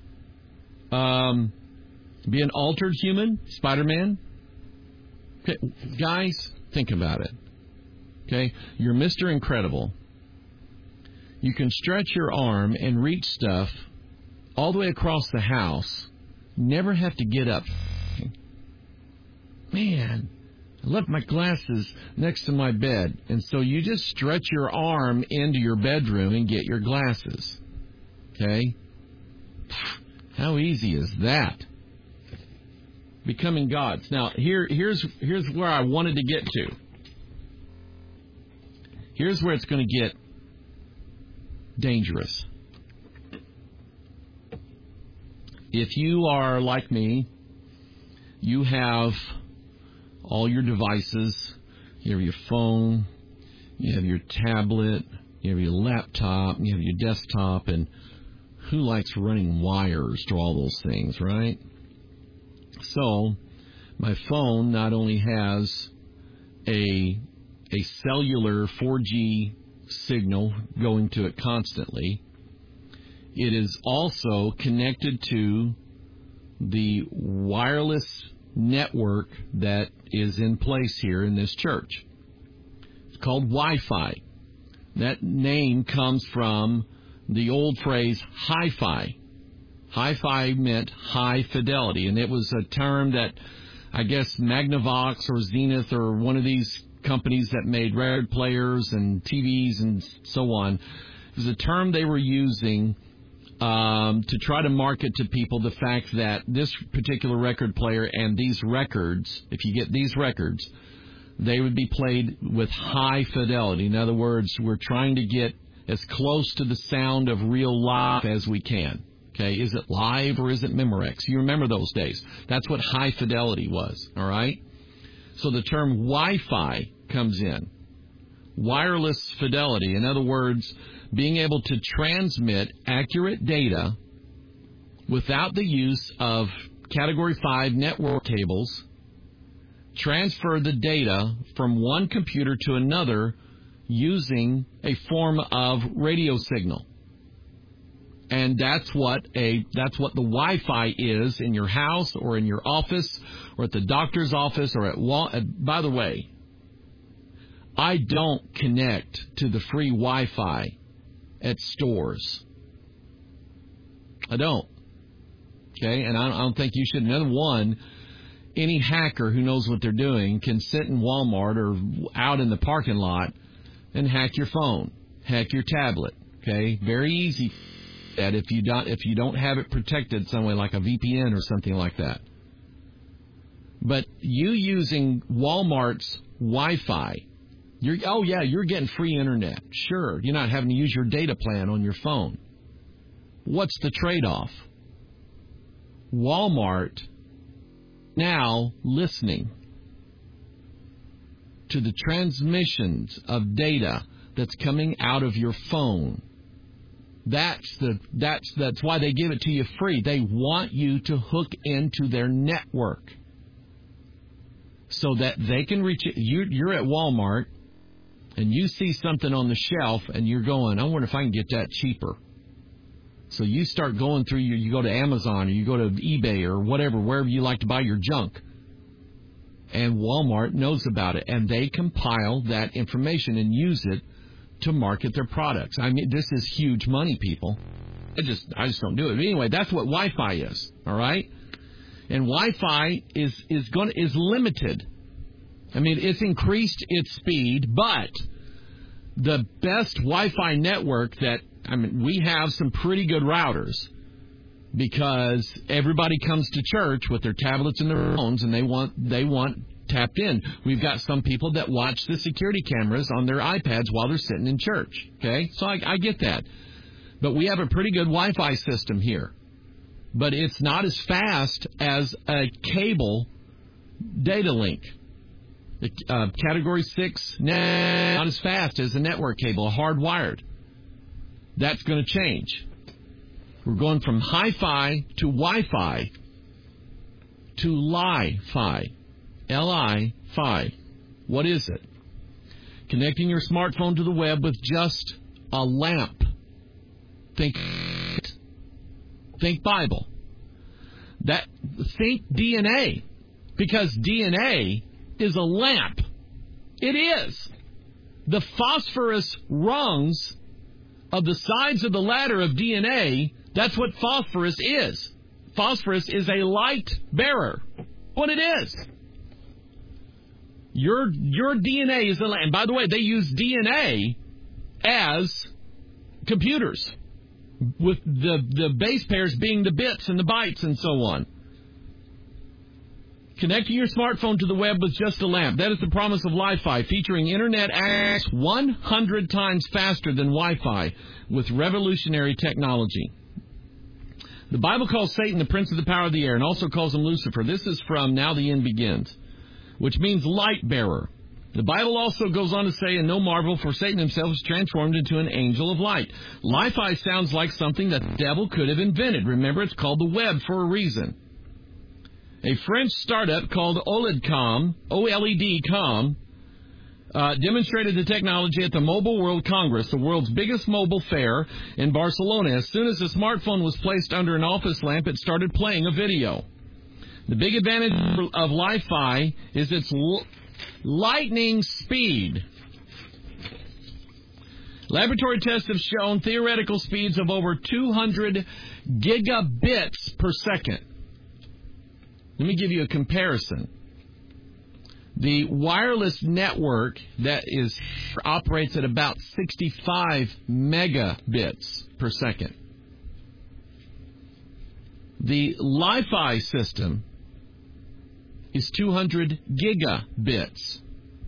S1: Be an altered human? Spider-Man? Okay, guys, think about it. Okay? You're Mr. Incredible. You can stretch your arm and reach stuff all the way across the house. Never have to get up. Man, I left my glasses next to my bed. And so you just stretch your arm into your bedroom and get your glasses. Okay? How easy is that? Becoming gods. Now, here's where I wanted to get to. Here's where it's going to get dangerous. If you are like me, you have all your devices. You have your phone, you have your tablet, you have your laptop, you have your desktop, and who likes running wires to all those things, right? So, my phone not only has a cellular 4G signal going to it constantly, it is also connected to the wireless network that is in place here in this church. It's called Wi-Fi. That name comes from the old phrase hi-fi. Hi-fi meant high fidelity, and it was a term that I guess Magnavox or Zenith or one of these companies that made record players and TVs and so on, it was a term they were using to try to market to people the fact that this particular record player and these records, if you get these records, they would be played with high fidelity. In other words, we're trying to get as close to the sound of real life as we can. Okay, is it live or is it Memorex? You remember those days. That's what high fidelity was, all right? So the term Wi-Fi comes in. Wireless fidelity. In other words, being able to transmit accurate data without the use of Category 5 network cables, transfer the data from one computer to another using a form of radio signal. And that's what the Wi-Fi is in your house or in your office or at the doctor's office or by the way, I don't connect to the free Wi-Fi at stores. I don't. Okay? And I don't think you should. Another one, any hacker who knows what they're doing can sit in Walmart or out in the parking lot and hack your phone, hack your tablet. Okay? Very easy. That if you don't have it protected some way, like a VPN or something like that. But you using Walmart's Wi-Fi, you're getting free internet. Sure, you're not having to use your data plan on your phone. What's the trade-off? Walmart now listening to the transmissions of data that's coming out of your phone. That's why they give it to you free. They want you to hook into their network so that they can reach it. You're at Walmart and you see something on the shelf and you're going, I wonder if I can get that cheaper. So you start going through you go to Amazon or you go to eBay or whatever, wherever you like to buy your junk. And Walmart knows about it and they compile that information and use it to market their products. I mean, this is huge money, people. I just don't do it. But anyway, that's what Wi-Fi is. All right, and Wi-Fi is limited. I mean, it's increased its speed, but the best Wi-Fi network we have some pretty good routers because everybody comes to church with their tablets and their phones, and they want tapped in. We've got some people that watch the security cameras on their iPads while they're sitting in church. Okay, so I get that. But we have a pretty good Wi-Fi system here. But it's not as fast as a cable data link. Category 6, not as fast as a network cable, hardwired. That's going to change. We're going from hi-fi to Wi-Fi to Li-Fi. Li-Fi. What is it? Connecting your smartphone to the web with just a lamp. Think Bible. Think DNA. Because DNA is a lamp. It is. The phosphorus rungs of the sides of the ladder of DNA, that's what phosphorus is. Phosphorus is a light bearer. What it is. Your DNA is a lamp. And by the way, they use DNA as computers, with the base pairs being the bits and the bytes and so on. Connecting your smartphone to the web with just a lamp. That is the promise of Li-Fi, featuring internet access 100 times faster than Wi-Fi with revolutionary technology. The Bible calls Satan the prince of the power of the air and also calls him Lucifer. This is from Now the End Begins, which means light bearer. The Bible also goes on to say, and no marvel, for Satan himself is transformed into an angel of light. Li-Fi sounds like something that the devil could have invented. Remember, it's called the web for a reason. A French startup called OLEDCom, OLEDCom, demonstrated the technology at the Mobile World Congress, the world's biggest mobile fair in Barcelona. As soon as the smartphone was placed under an office lamp, it started playing a video. The big advantage of Li-Fi is its lightning speed. Laboratory tests have shown theoretical speeds of over 200 gigabits per second. Let me give you a comparison. The wireless network that operates at about 65 megabits per second. The Li-Fi system is 200 gigabits.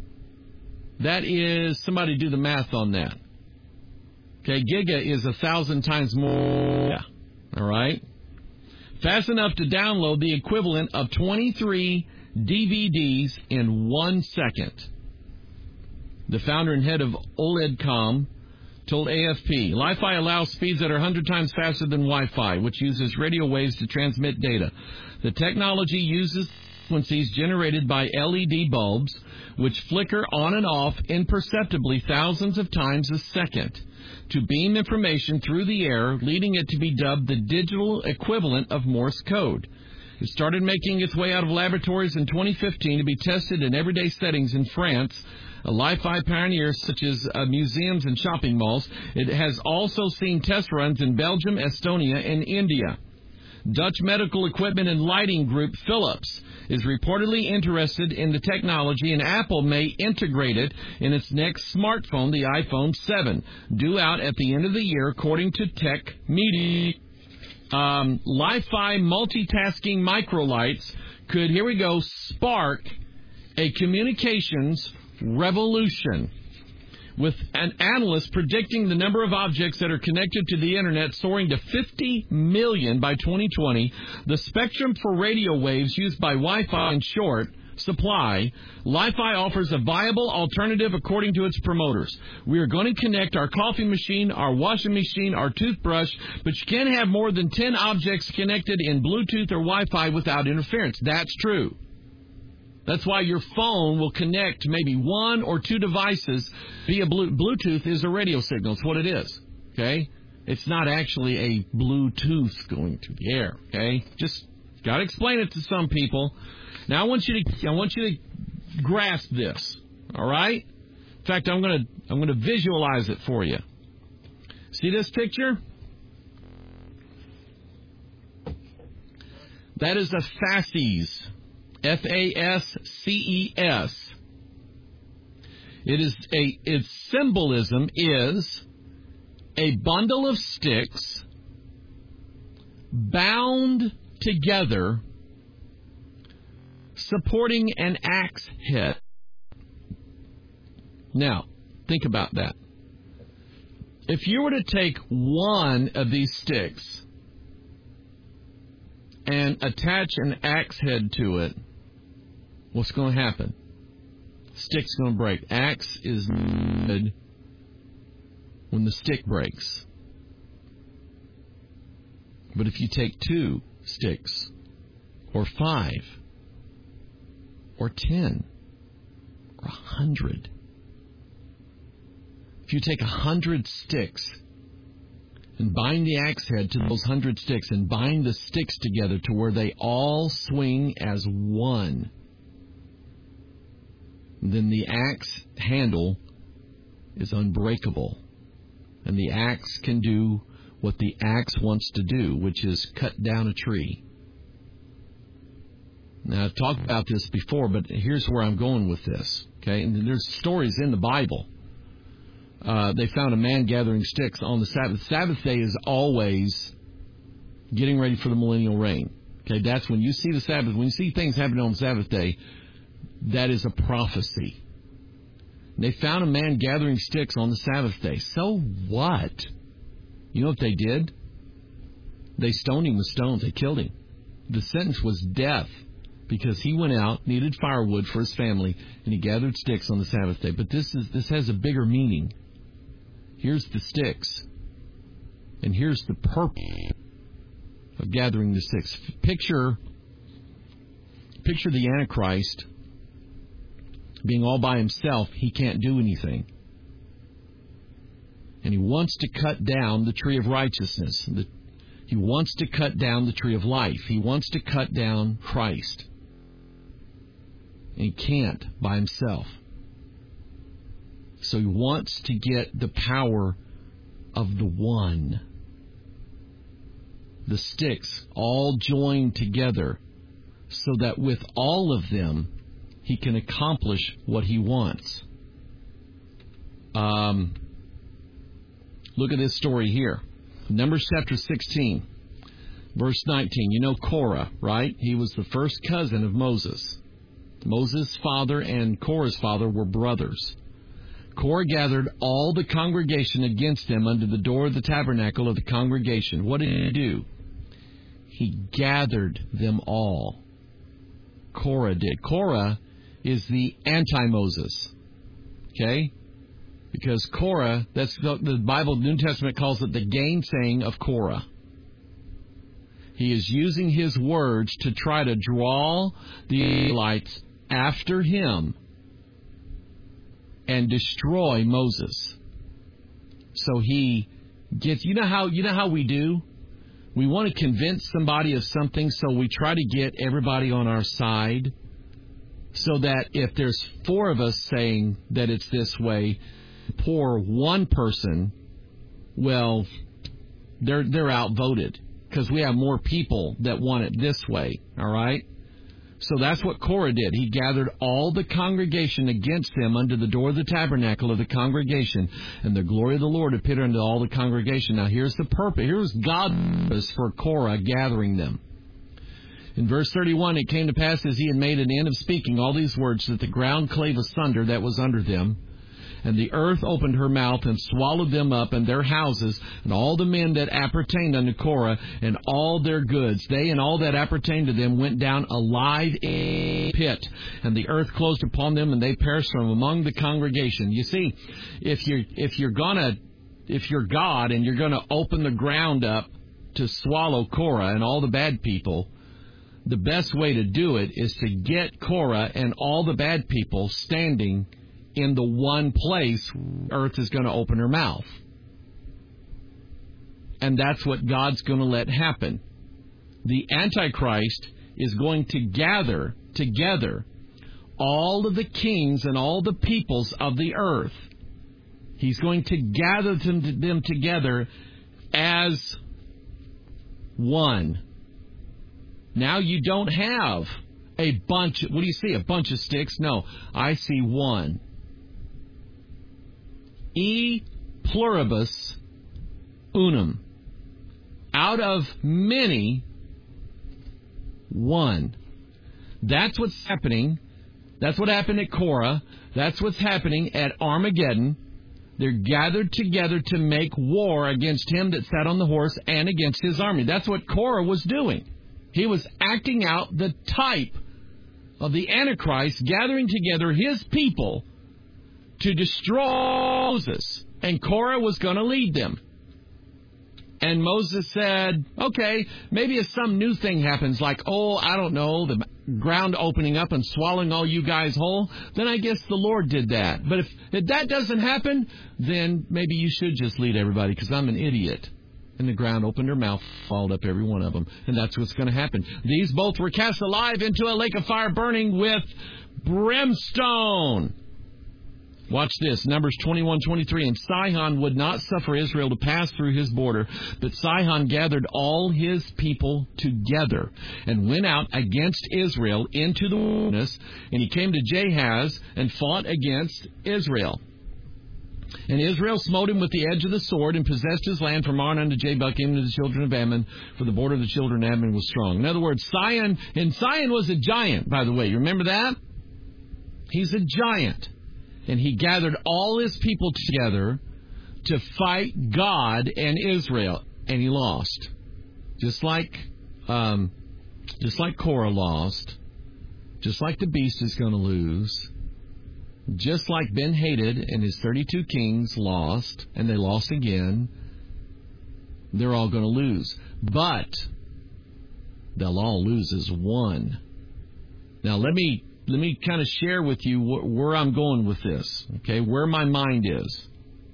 S1: That is, somebody do the math on that. Okay, giga is 1,000 times more. All right? Fast enough to download the equivalent of 23 DVDs in 1 second. The founder and head of OLEDCom told AFP, Li-Fi allows speeds that are 100 times faster than Wi-Fi, which uses radio waves to transmit data. The technology uses frequencies generated by LED bulbs, which flicker on and off imperceptibly thousands of times a second, to beam information through the air, leading it to be dubbed the digital equivalent of Morse code. It started making its way out of laboratories in 2015 to be tested in everyday settings in France. A Li-Fi pioneer such as museums and shopping malls. It has also seen test runs in Belgium, Estonia, and India. Dutch medical equipment and lighting group Philips is reportedly interested in the technology, and Apple may integrate it in its next smartphone, the iPhone 7, due out at the end of the year, according to Tech Media. Li-Fi multitasking microlights could, here we go, spark a communications revolution, with an analyst predicting the number of objects that are connected to the Internet soaring to 50 million by 2020. The spectrum for radio waves used by Wi-Fi in short supply, Li-Fi offers a viable alternative according to its promoters. We are going to connect our coffee machine, our washing machine, our toothbrush, but you can't have more than 10 objects connected in Bluetooth or Wi-Fi without interference. That's true. That's why your phone will connect maybe 1 or 2 devices via Bluetooth is a radio signal. It's what it is, okay? It's not actually a Bluetooth going through the air, okay? Just got to explain it to some people. Now I want you to grasp this, all right? In fact, I'm going to visualize it for you. See this picture? That is a FASCES. FASCES. Its symbolism is a bundle of sticks bound together supporting an axe head. Now, think about that. If you were to take one of these sticks and attach an axe head to it, what's going to happen? Stick's going to break. Axe is good when the stick breaks. But if you take 2 sticks, or 5, or 10, or 100, if you take 100 sticks and bind the axe head to those 100 sticks and bind the sticks together to where they all swing as one, then the axe handle is unbreakable. And the axe can do what the axe wants to do, which is cut down a tree. Now, I've talked about this before, but here's where I'm going with this. Okay, and there's stories in the Bible. They found a man gathering sticks on the Sabbath. Sabbath day is always getting ready for the millennial reign. Okay, that's when you see the Sabbath. When you see things happening on the Sabbath day, that is a prophecy. And they found a man gathering sticks on the Sabbath day. So what? You know what they did? They stoned him with stones. They killed him. The sentence was death, because he went out, needed firewood for his family, and he gathered sticks on the Sabbath day. But this has a bigger meaning. Here's the sticks, and here's the purpose of gathering the sticks. Picture the Antichrist being all by himself. He can't do anything. And he wants to cut down the tree of righteousness. He wants to cut down the tree of life. He wants to cut down Christ. And he can't by himself. So he wants to get the power of the one. The sticks all joined together so that with all of them, he can accomplish what he wants. Look at this story here. Numbers chapter 16, verse 19. You know Korah, right? He was the first cousin of Moses. Moses' father and Korah's father were brothers. Korah gathered all the congregation against him under the door of the tabernacle of the congregation. What did he do? He gathered them all. Korah did. Korah is the anti-Moses. Okay? Because Korah, that's the Bible, the New Testament calls it the gainsaying of Korah. He is using his words to try to draw the Israelites after him and destroy Moses. So he gets, you know how we do? We want to convince somebody of something, so we try to get everybody on our side, so that if there's 4 of us saying that it's this way, poor one person, well, they're outvoted because we have more people that want it this way. All right. So that's what Korah did. He gathered all the congregation against him under the door of the tabernacle of the congregation, and the glory of the Lord appeared unto all the congregation. Now here's the purpose. Here's God's purpose for Korah gathering them. In verse 31, it came to pass as he had made an end of speaking all these words, that the ground clave asunder that was under them, and the earth opened her mouth and swallowed them up and their houses, and all the men that appertained unto Korah, and all their goods. They and all that appertained to them went down alive in a pit, and the earth closed upon them, and they perished from among the congregation. You see, if you're God and you're gonna open the ground up to swallow Korah and all the bad people, the best way to do it is to get Korah and all the bad people standing in the one place earth is going to open her mouth. And that's what God's going to let happen. The Antichrist is going to gather together all of the kings and all the peoples of the earth. He's going to gather them together as one. Now you don't have a bunch. What do you see? A bunch of sticks? No, I see one. E pluribus unum. Out of many, one. That's what's happening. That's what happened at Korah. That's what's happening at Armageddon. They're gathered together to make war against him that sat on the horse and against his army. That's what Korah was doing. He was acting out the type of the Antichrist, gathering together his people to destroy Moses. And Korah was going to lead them. And Moses said, okay, maybe if some new thing happens, like, I don't know, the ground opening up and swallowing all you guys whole, then I guess the Lord did that. But if that doesn't happen, then maybe you should just lead everybody, because I'm an idiot. And the ground opened her mouth, followed up every one of them. And that's what's going to happen. These both were cast alive into a lake of fire burning with brimstone. Watch this, Numbers 21:23. And Sihon would not suffer Israel to pass through his border, but Sihon gathered all his people together and went out against Israel into the wilderness, and he came to Jahaz and fought against Israel. And Israel smote him with the edge of the sword and possessed his land from Arnon to Jabbok, even to the children of Ammon, for the border of the children of Ammon was strong. In other words, Sihon was a giant, by the way. You remember that? He's a giant. And he gathered all his people together to fight God and Israel, and he lost. Just like Korah lost, just like the beast is going to lose, just like Ben-Hadad and his 32 kings lost, and they lost again. They're all going to lose, but they'll all lose as one. Now let me kind of share with you where I'm going with this, okay, where my mind is.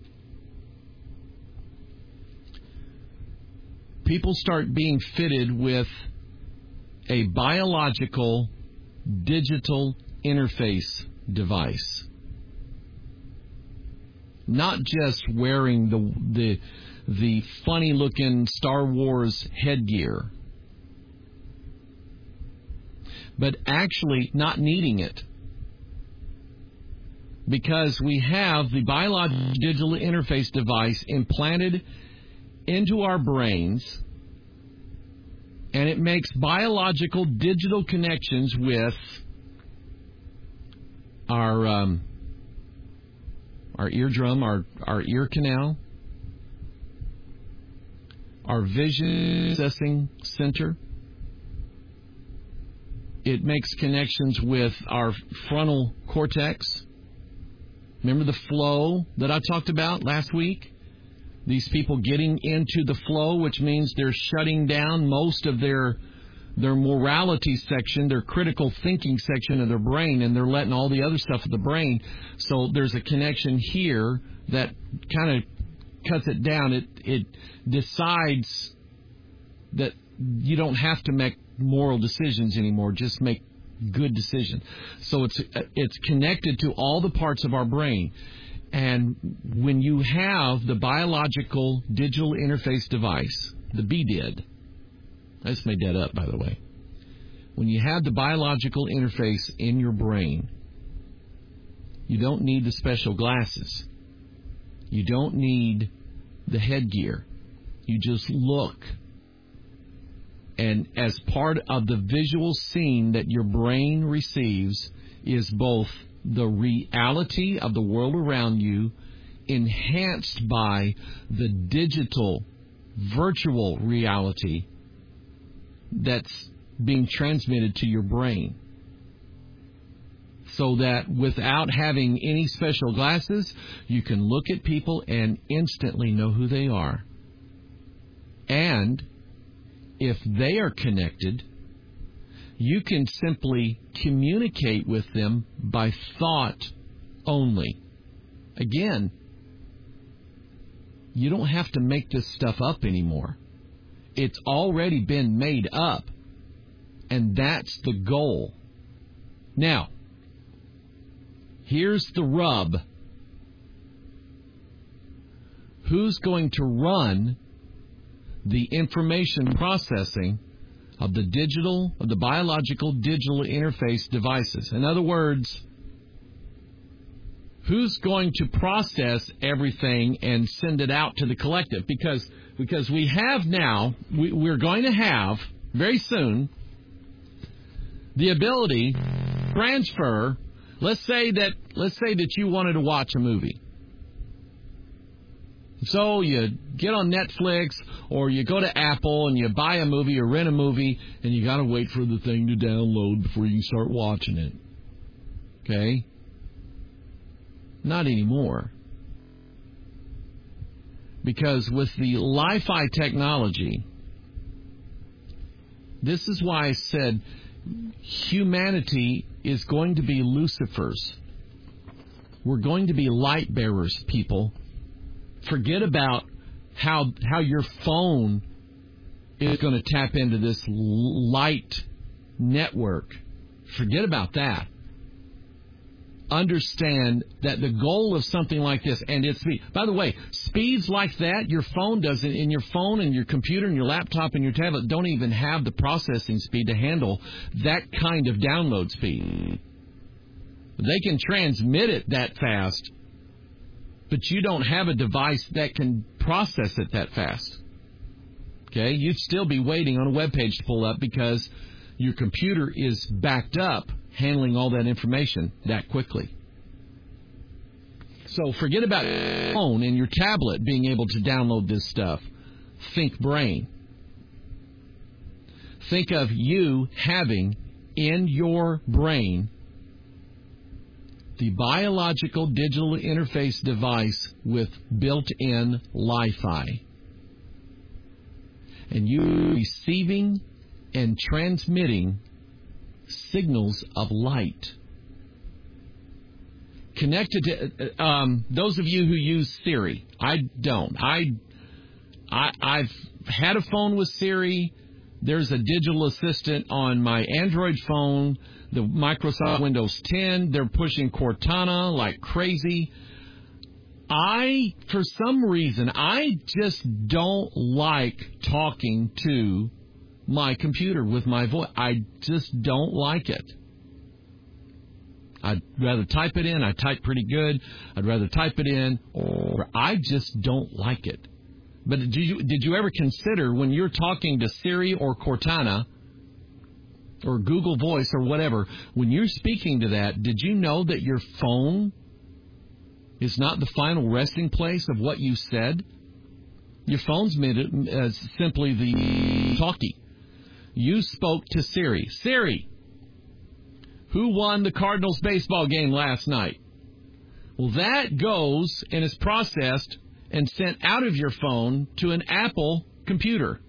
S1: People start being fitted with a biological digital interface device. Not just wearing the funny-looking Star Wars headgear, but actually not needing it, because we have the biological digital interface device implanted into our brains, and it makes biological digital connections with our eardrum, our ear canal, our vision processing center. It makes connections with our frontal cortex. Remember the flow that I talked about last week? These people getting into the flow, which means they're shutting down most of their morality section, their critical thinking section of their brain, and they're letting all the other stuff of the brain. So there's a connection here that kind of cuts it down. It decides that you don't have to make moral decisions anymore. Just make good decisions. So it's connected to all the parts of our brain. And when you have the biological digital interface device, the BDID, I just made that up, by the way. When you have the biological interface in your brain, you don't need the special glasses. You don't need the headgear. You just look. And as part of the visual scene that your brain receives is both the reality of the world around you enhanced by the digital, virtual reality that's being transmitted to your brain. So that without having any special glasses, you can look at people and instantly know who they are. And if they are connected, you can simply communicate with them by thought only. Again, you don't have to make this stuff up anymore. It's already been made up, and that's the goal. Now, here's the rub. Who's going to run the information processing of the biological digital interface devices? In other words, who's going to process everything and send it out to the collective? Because we have now, we're going to have very soon the ability to transfer. Let's say that you wanted to watch a movie. So you get on Netflix or you go to Apple and you buy a movie or rent a movie, and you got to wait for the thing to download before you can start watching it. Okay? Not anymore. Because with the Li-Fi technology, this is why I said humanity is going to be Lucifers. We're going to be light bearers, people. Forget about how your phone is going to tap into this light network. Forget about that. Understand that the goal of something like this, and it's speed. By the way, speeds like that, your phone doesn't, in your phone and your computer and your laptop and your tablet don't even have the processing speed to handle that kind of download speed. They can transmit it that fast, but you don't have a device that can process it that fast. Okay? You'd still be waiting on a web page to pull up because your computer is backed up handling all that information that quickly. So forget about your phone and your tablet being able to download this stuff. Think brain. Think of you having in your brain the biological digital interface device with built-in Li-Fi. And you receiving and transmitting signals of light. Connected to those of you who use Siri. I don't. I've had a phone with Siri. There's a digital assistant on my Android phone, the Microsoft Windows 10. They're pushing Cortana like crazy. For some reason, I just don't like talking to my computer with my voice. I just don't like it. I'd rather type it in. I type pretty good. I'd rather type it in, or I just don't like it. But did you ever consider when you're talking to Siri or Cortana or Google Voice or whatever, when you're speaking to that, did you know that your phone is not the final resting place of what you said? Your phone's made it as simply the talkie. You spoke to Siri. Siri, who won the Cardinals baseball game last night? Well, that goes and is processed and sent out of your phone to an Apple computer,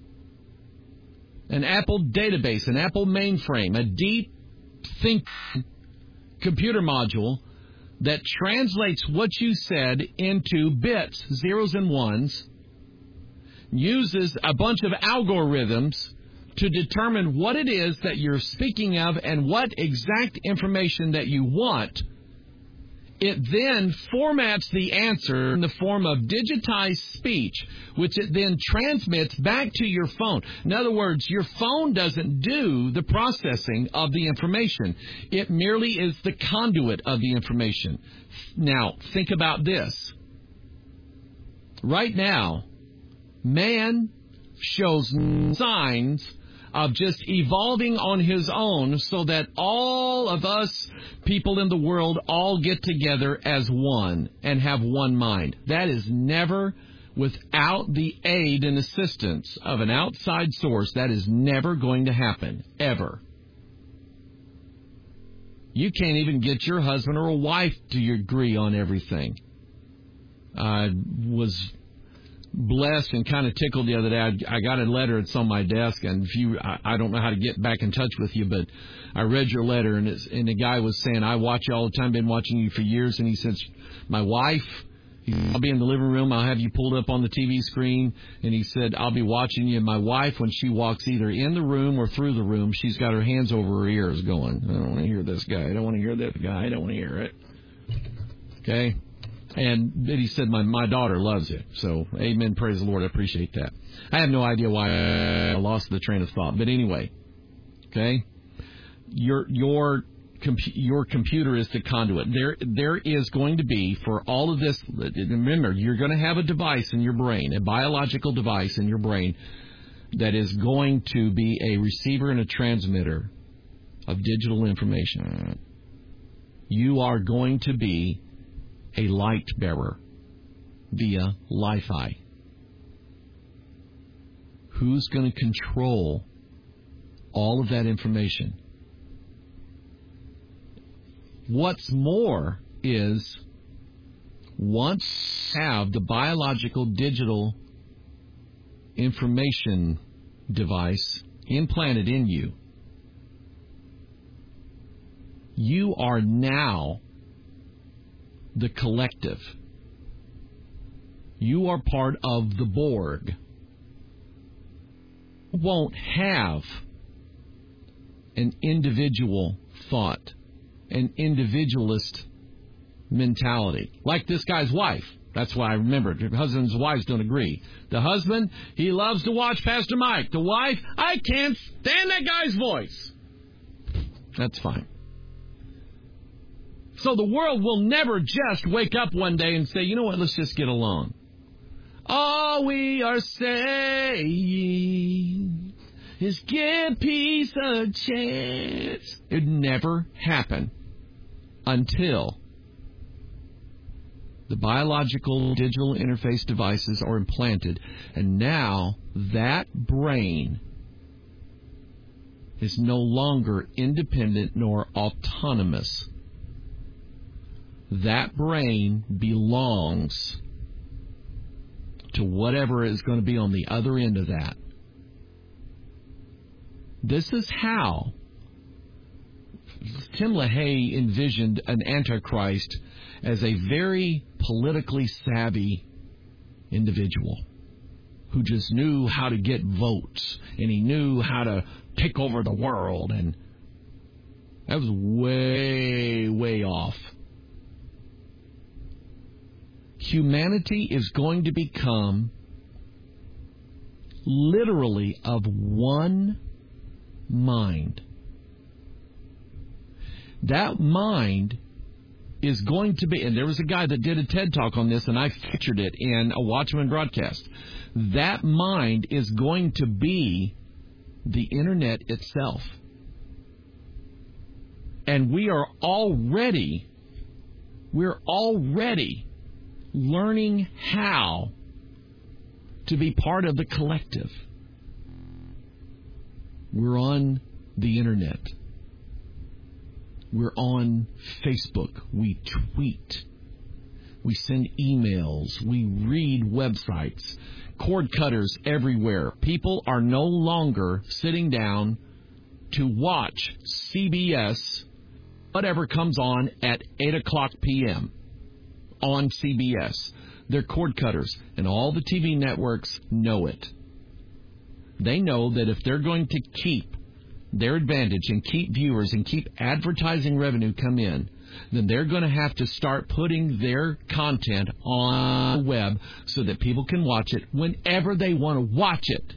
S1: an Apple database, an Apple mainframe, a deep think computer module that translates what you said into bits, zeros and ones, uses a bunch of algorithms to determine what it is that you're speaking of and what exact information that you want. It then formats the answer in the form of digitized speech, which it then transmits back to your phone. In other words, your phone doesn't do the processing of the information. It merely is the conduit of the information. Now, think about this. Right now, man shows signs of just evolving on his own so that all of us people in the world all get together as one and have one mind. That is never, without the aid and assistance of an outside source, that is never going to happen, ever. You can't even get your husband or a wife to agree on everything. I was blessed and kind of tickled the other day. I got a letter. It's on my desk, and I don't know how to get back in touch with you, but I read your letter, and the guy was saying, I watch you all the time, been watching you for years, and he says, my wife, I'll be in the living room, I'll have you pulled up on the TV screen, and he said, I'll be watching you, and my wife, when she walks either in the room or through the room, she's got her hands over her ears going, I don't want to hear this guy, I don't want to hear that guy, I don't want to hear it. Okay? And he said, my daughter loves it. So, amen, praise the Lord, I appreciate that. I have no idea why I lost the train of thought. But anyway, okay, your computer is the conduit. There is going to be, for all of this, remember, you're going to have a device in your brain, a biological device in your brain that is going to be a receiver and a transmitter of digital information. You are going to be a light bearer via Li-Fi. Who's going to control all of that information? What's more is once you have the biological digital information device implanted in you, you are now the collective. You are part of the Borg. You won't have an individual thought, an individualist mentality, like this guy's wife. That's why I remembered. Husbands and wives don't agree. The husband, he loves to watch Pastor Mike. The wife, I can't stand that guy's voice. That's fine. So the world will never just wake up one day and say, you know what, let's just get along. All we are saying is give peace a chance. It would never happen until the biological digital interface devices are implanted, and now that brain is no longer independent nor autonomous. That brain belongs to whatever is going to be on the other end of that. This is how Tim LaHaye envisioned an Antichrist as a very politically savvy individual who just knew how to get votes, and he knew how to take over the world, and that was way, way off. Humanity is going to become literally of one mind. That mind is going to be, and there was a guy that did a TED Talk on this, and I featured it in a Watchman broadcast. That mind is going to be the Internet itself. And we're already learning how to be part of the collective. We're on the Internet. We're on Facebook. We tweet. We send emails. We read websites. Cord cutters everywhere. People are no longer sitting down to watch CBS, whatever comes on at 8 o'clock p.m. on CBS. They're cord cutters, and all the TV networks know it. They know that if they're going to keep their advantage and keep viewers and keep advertising revenue come in, then they're going to have to start putting their content on the web so that people can watch it whenever they want to watch it.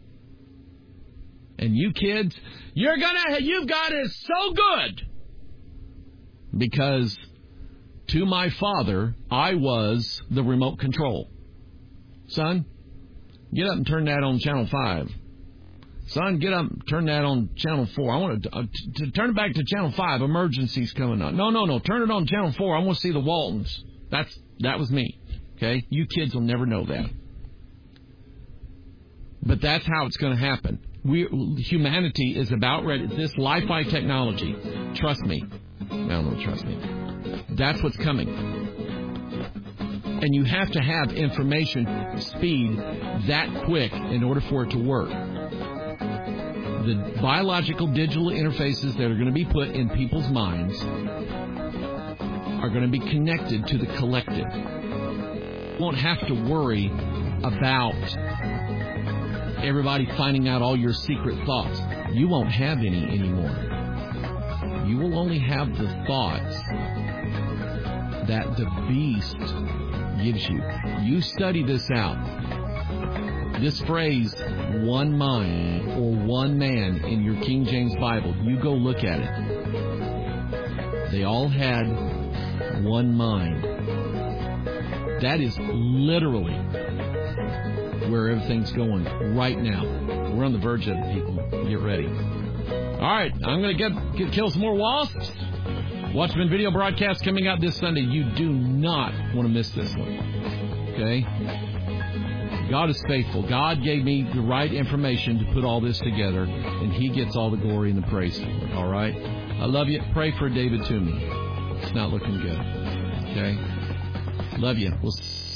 S1: And you kids, you've got it so good, because to my father, I was the remote control. Son, get up and turn that on Channel 5. Son, get up and turn that on Channel 4. I want to turn it back to Channel 5. Emergency's coming on. No. Turn it on Channel 4. I want to see the Waltons. That was me. Okay? You kids will never know that. But that's how it's going to happen. Humanity is about ready. This Li-Fi technology, trust me. I don't know, trust me. That's what's coming. And you have to have information speed that quick in order for it to work. The biological digital interfaces that are going to be put in people's minds are going to be connected to the collective. You won't have to worry about everybody finding out all your secret thoughts. You won't have any anymore. You will only have the thoughts that the beast gives you. You study this out. This phrase, one mind or one man in your King James Bible, you go look at it. They all had one mind. That is literally where everything's going right now. We're on the verge of it, people. Get ready. All right, I'm going to kill some more wasps. Watchman video broadcast coming out this Sunday. You do not want to miss this one. Okay? God is faithful. God gave me the right information to put all this together, and He gets all the glory and the praise for it. All right? I love you. Pray for David Toomey. It's not looking good. Okay? Love you. We'll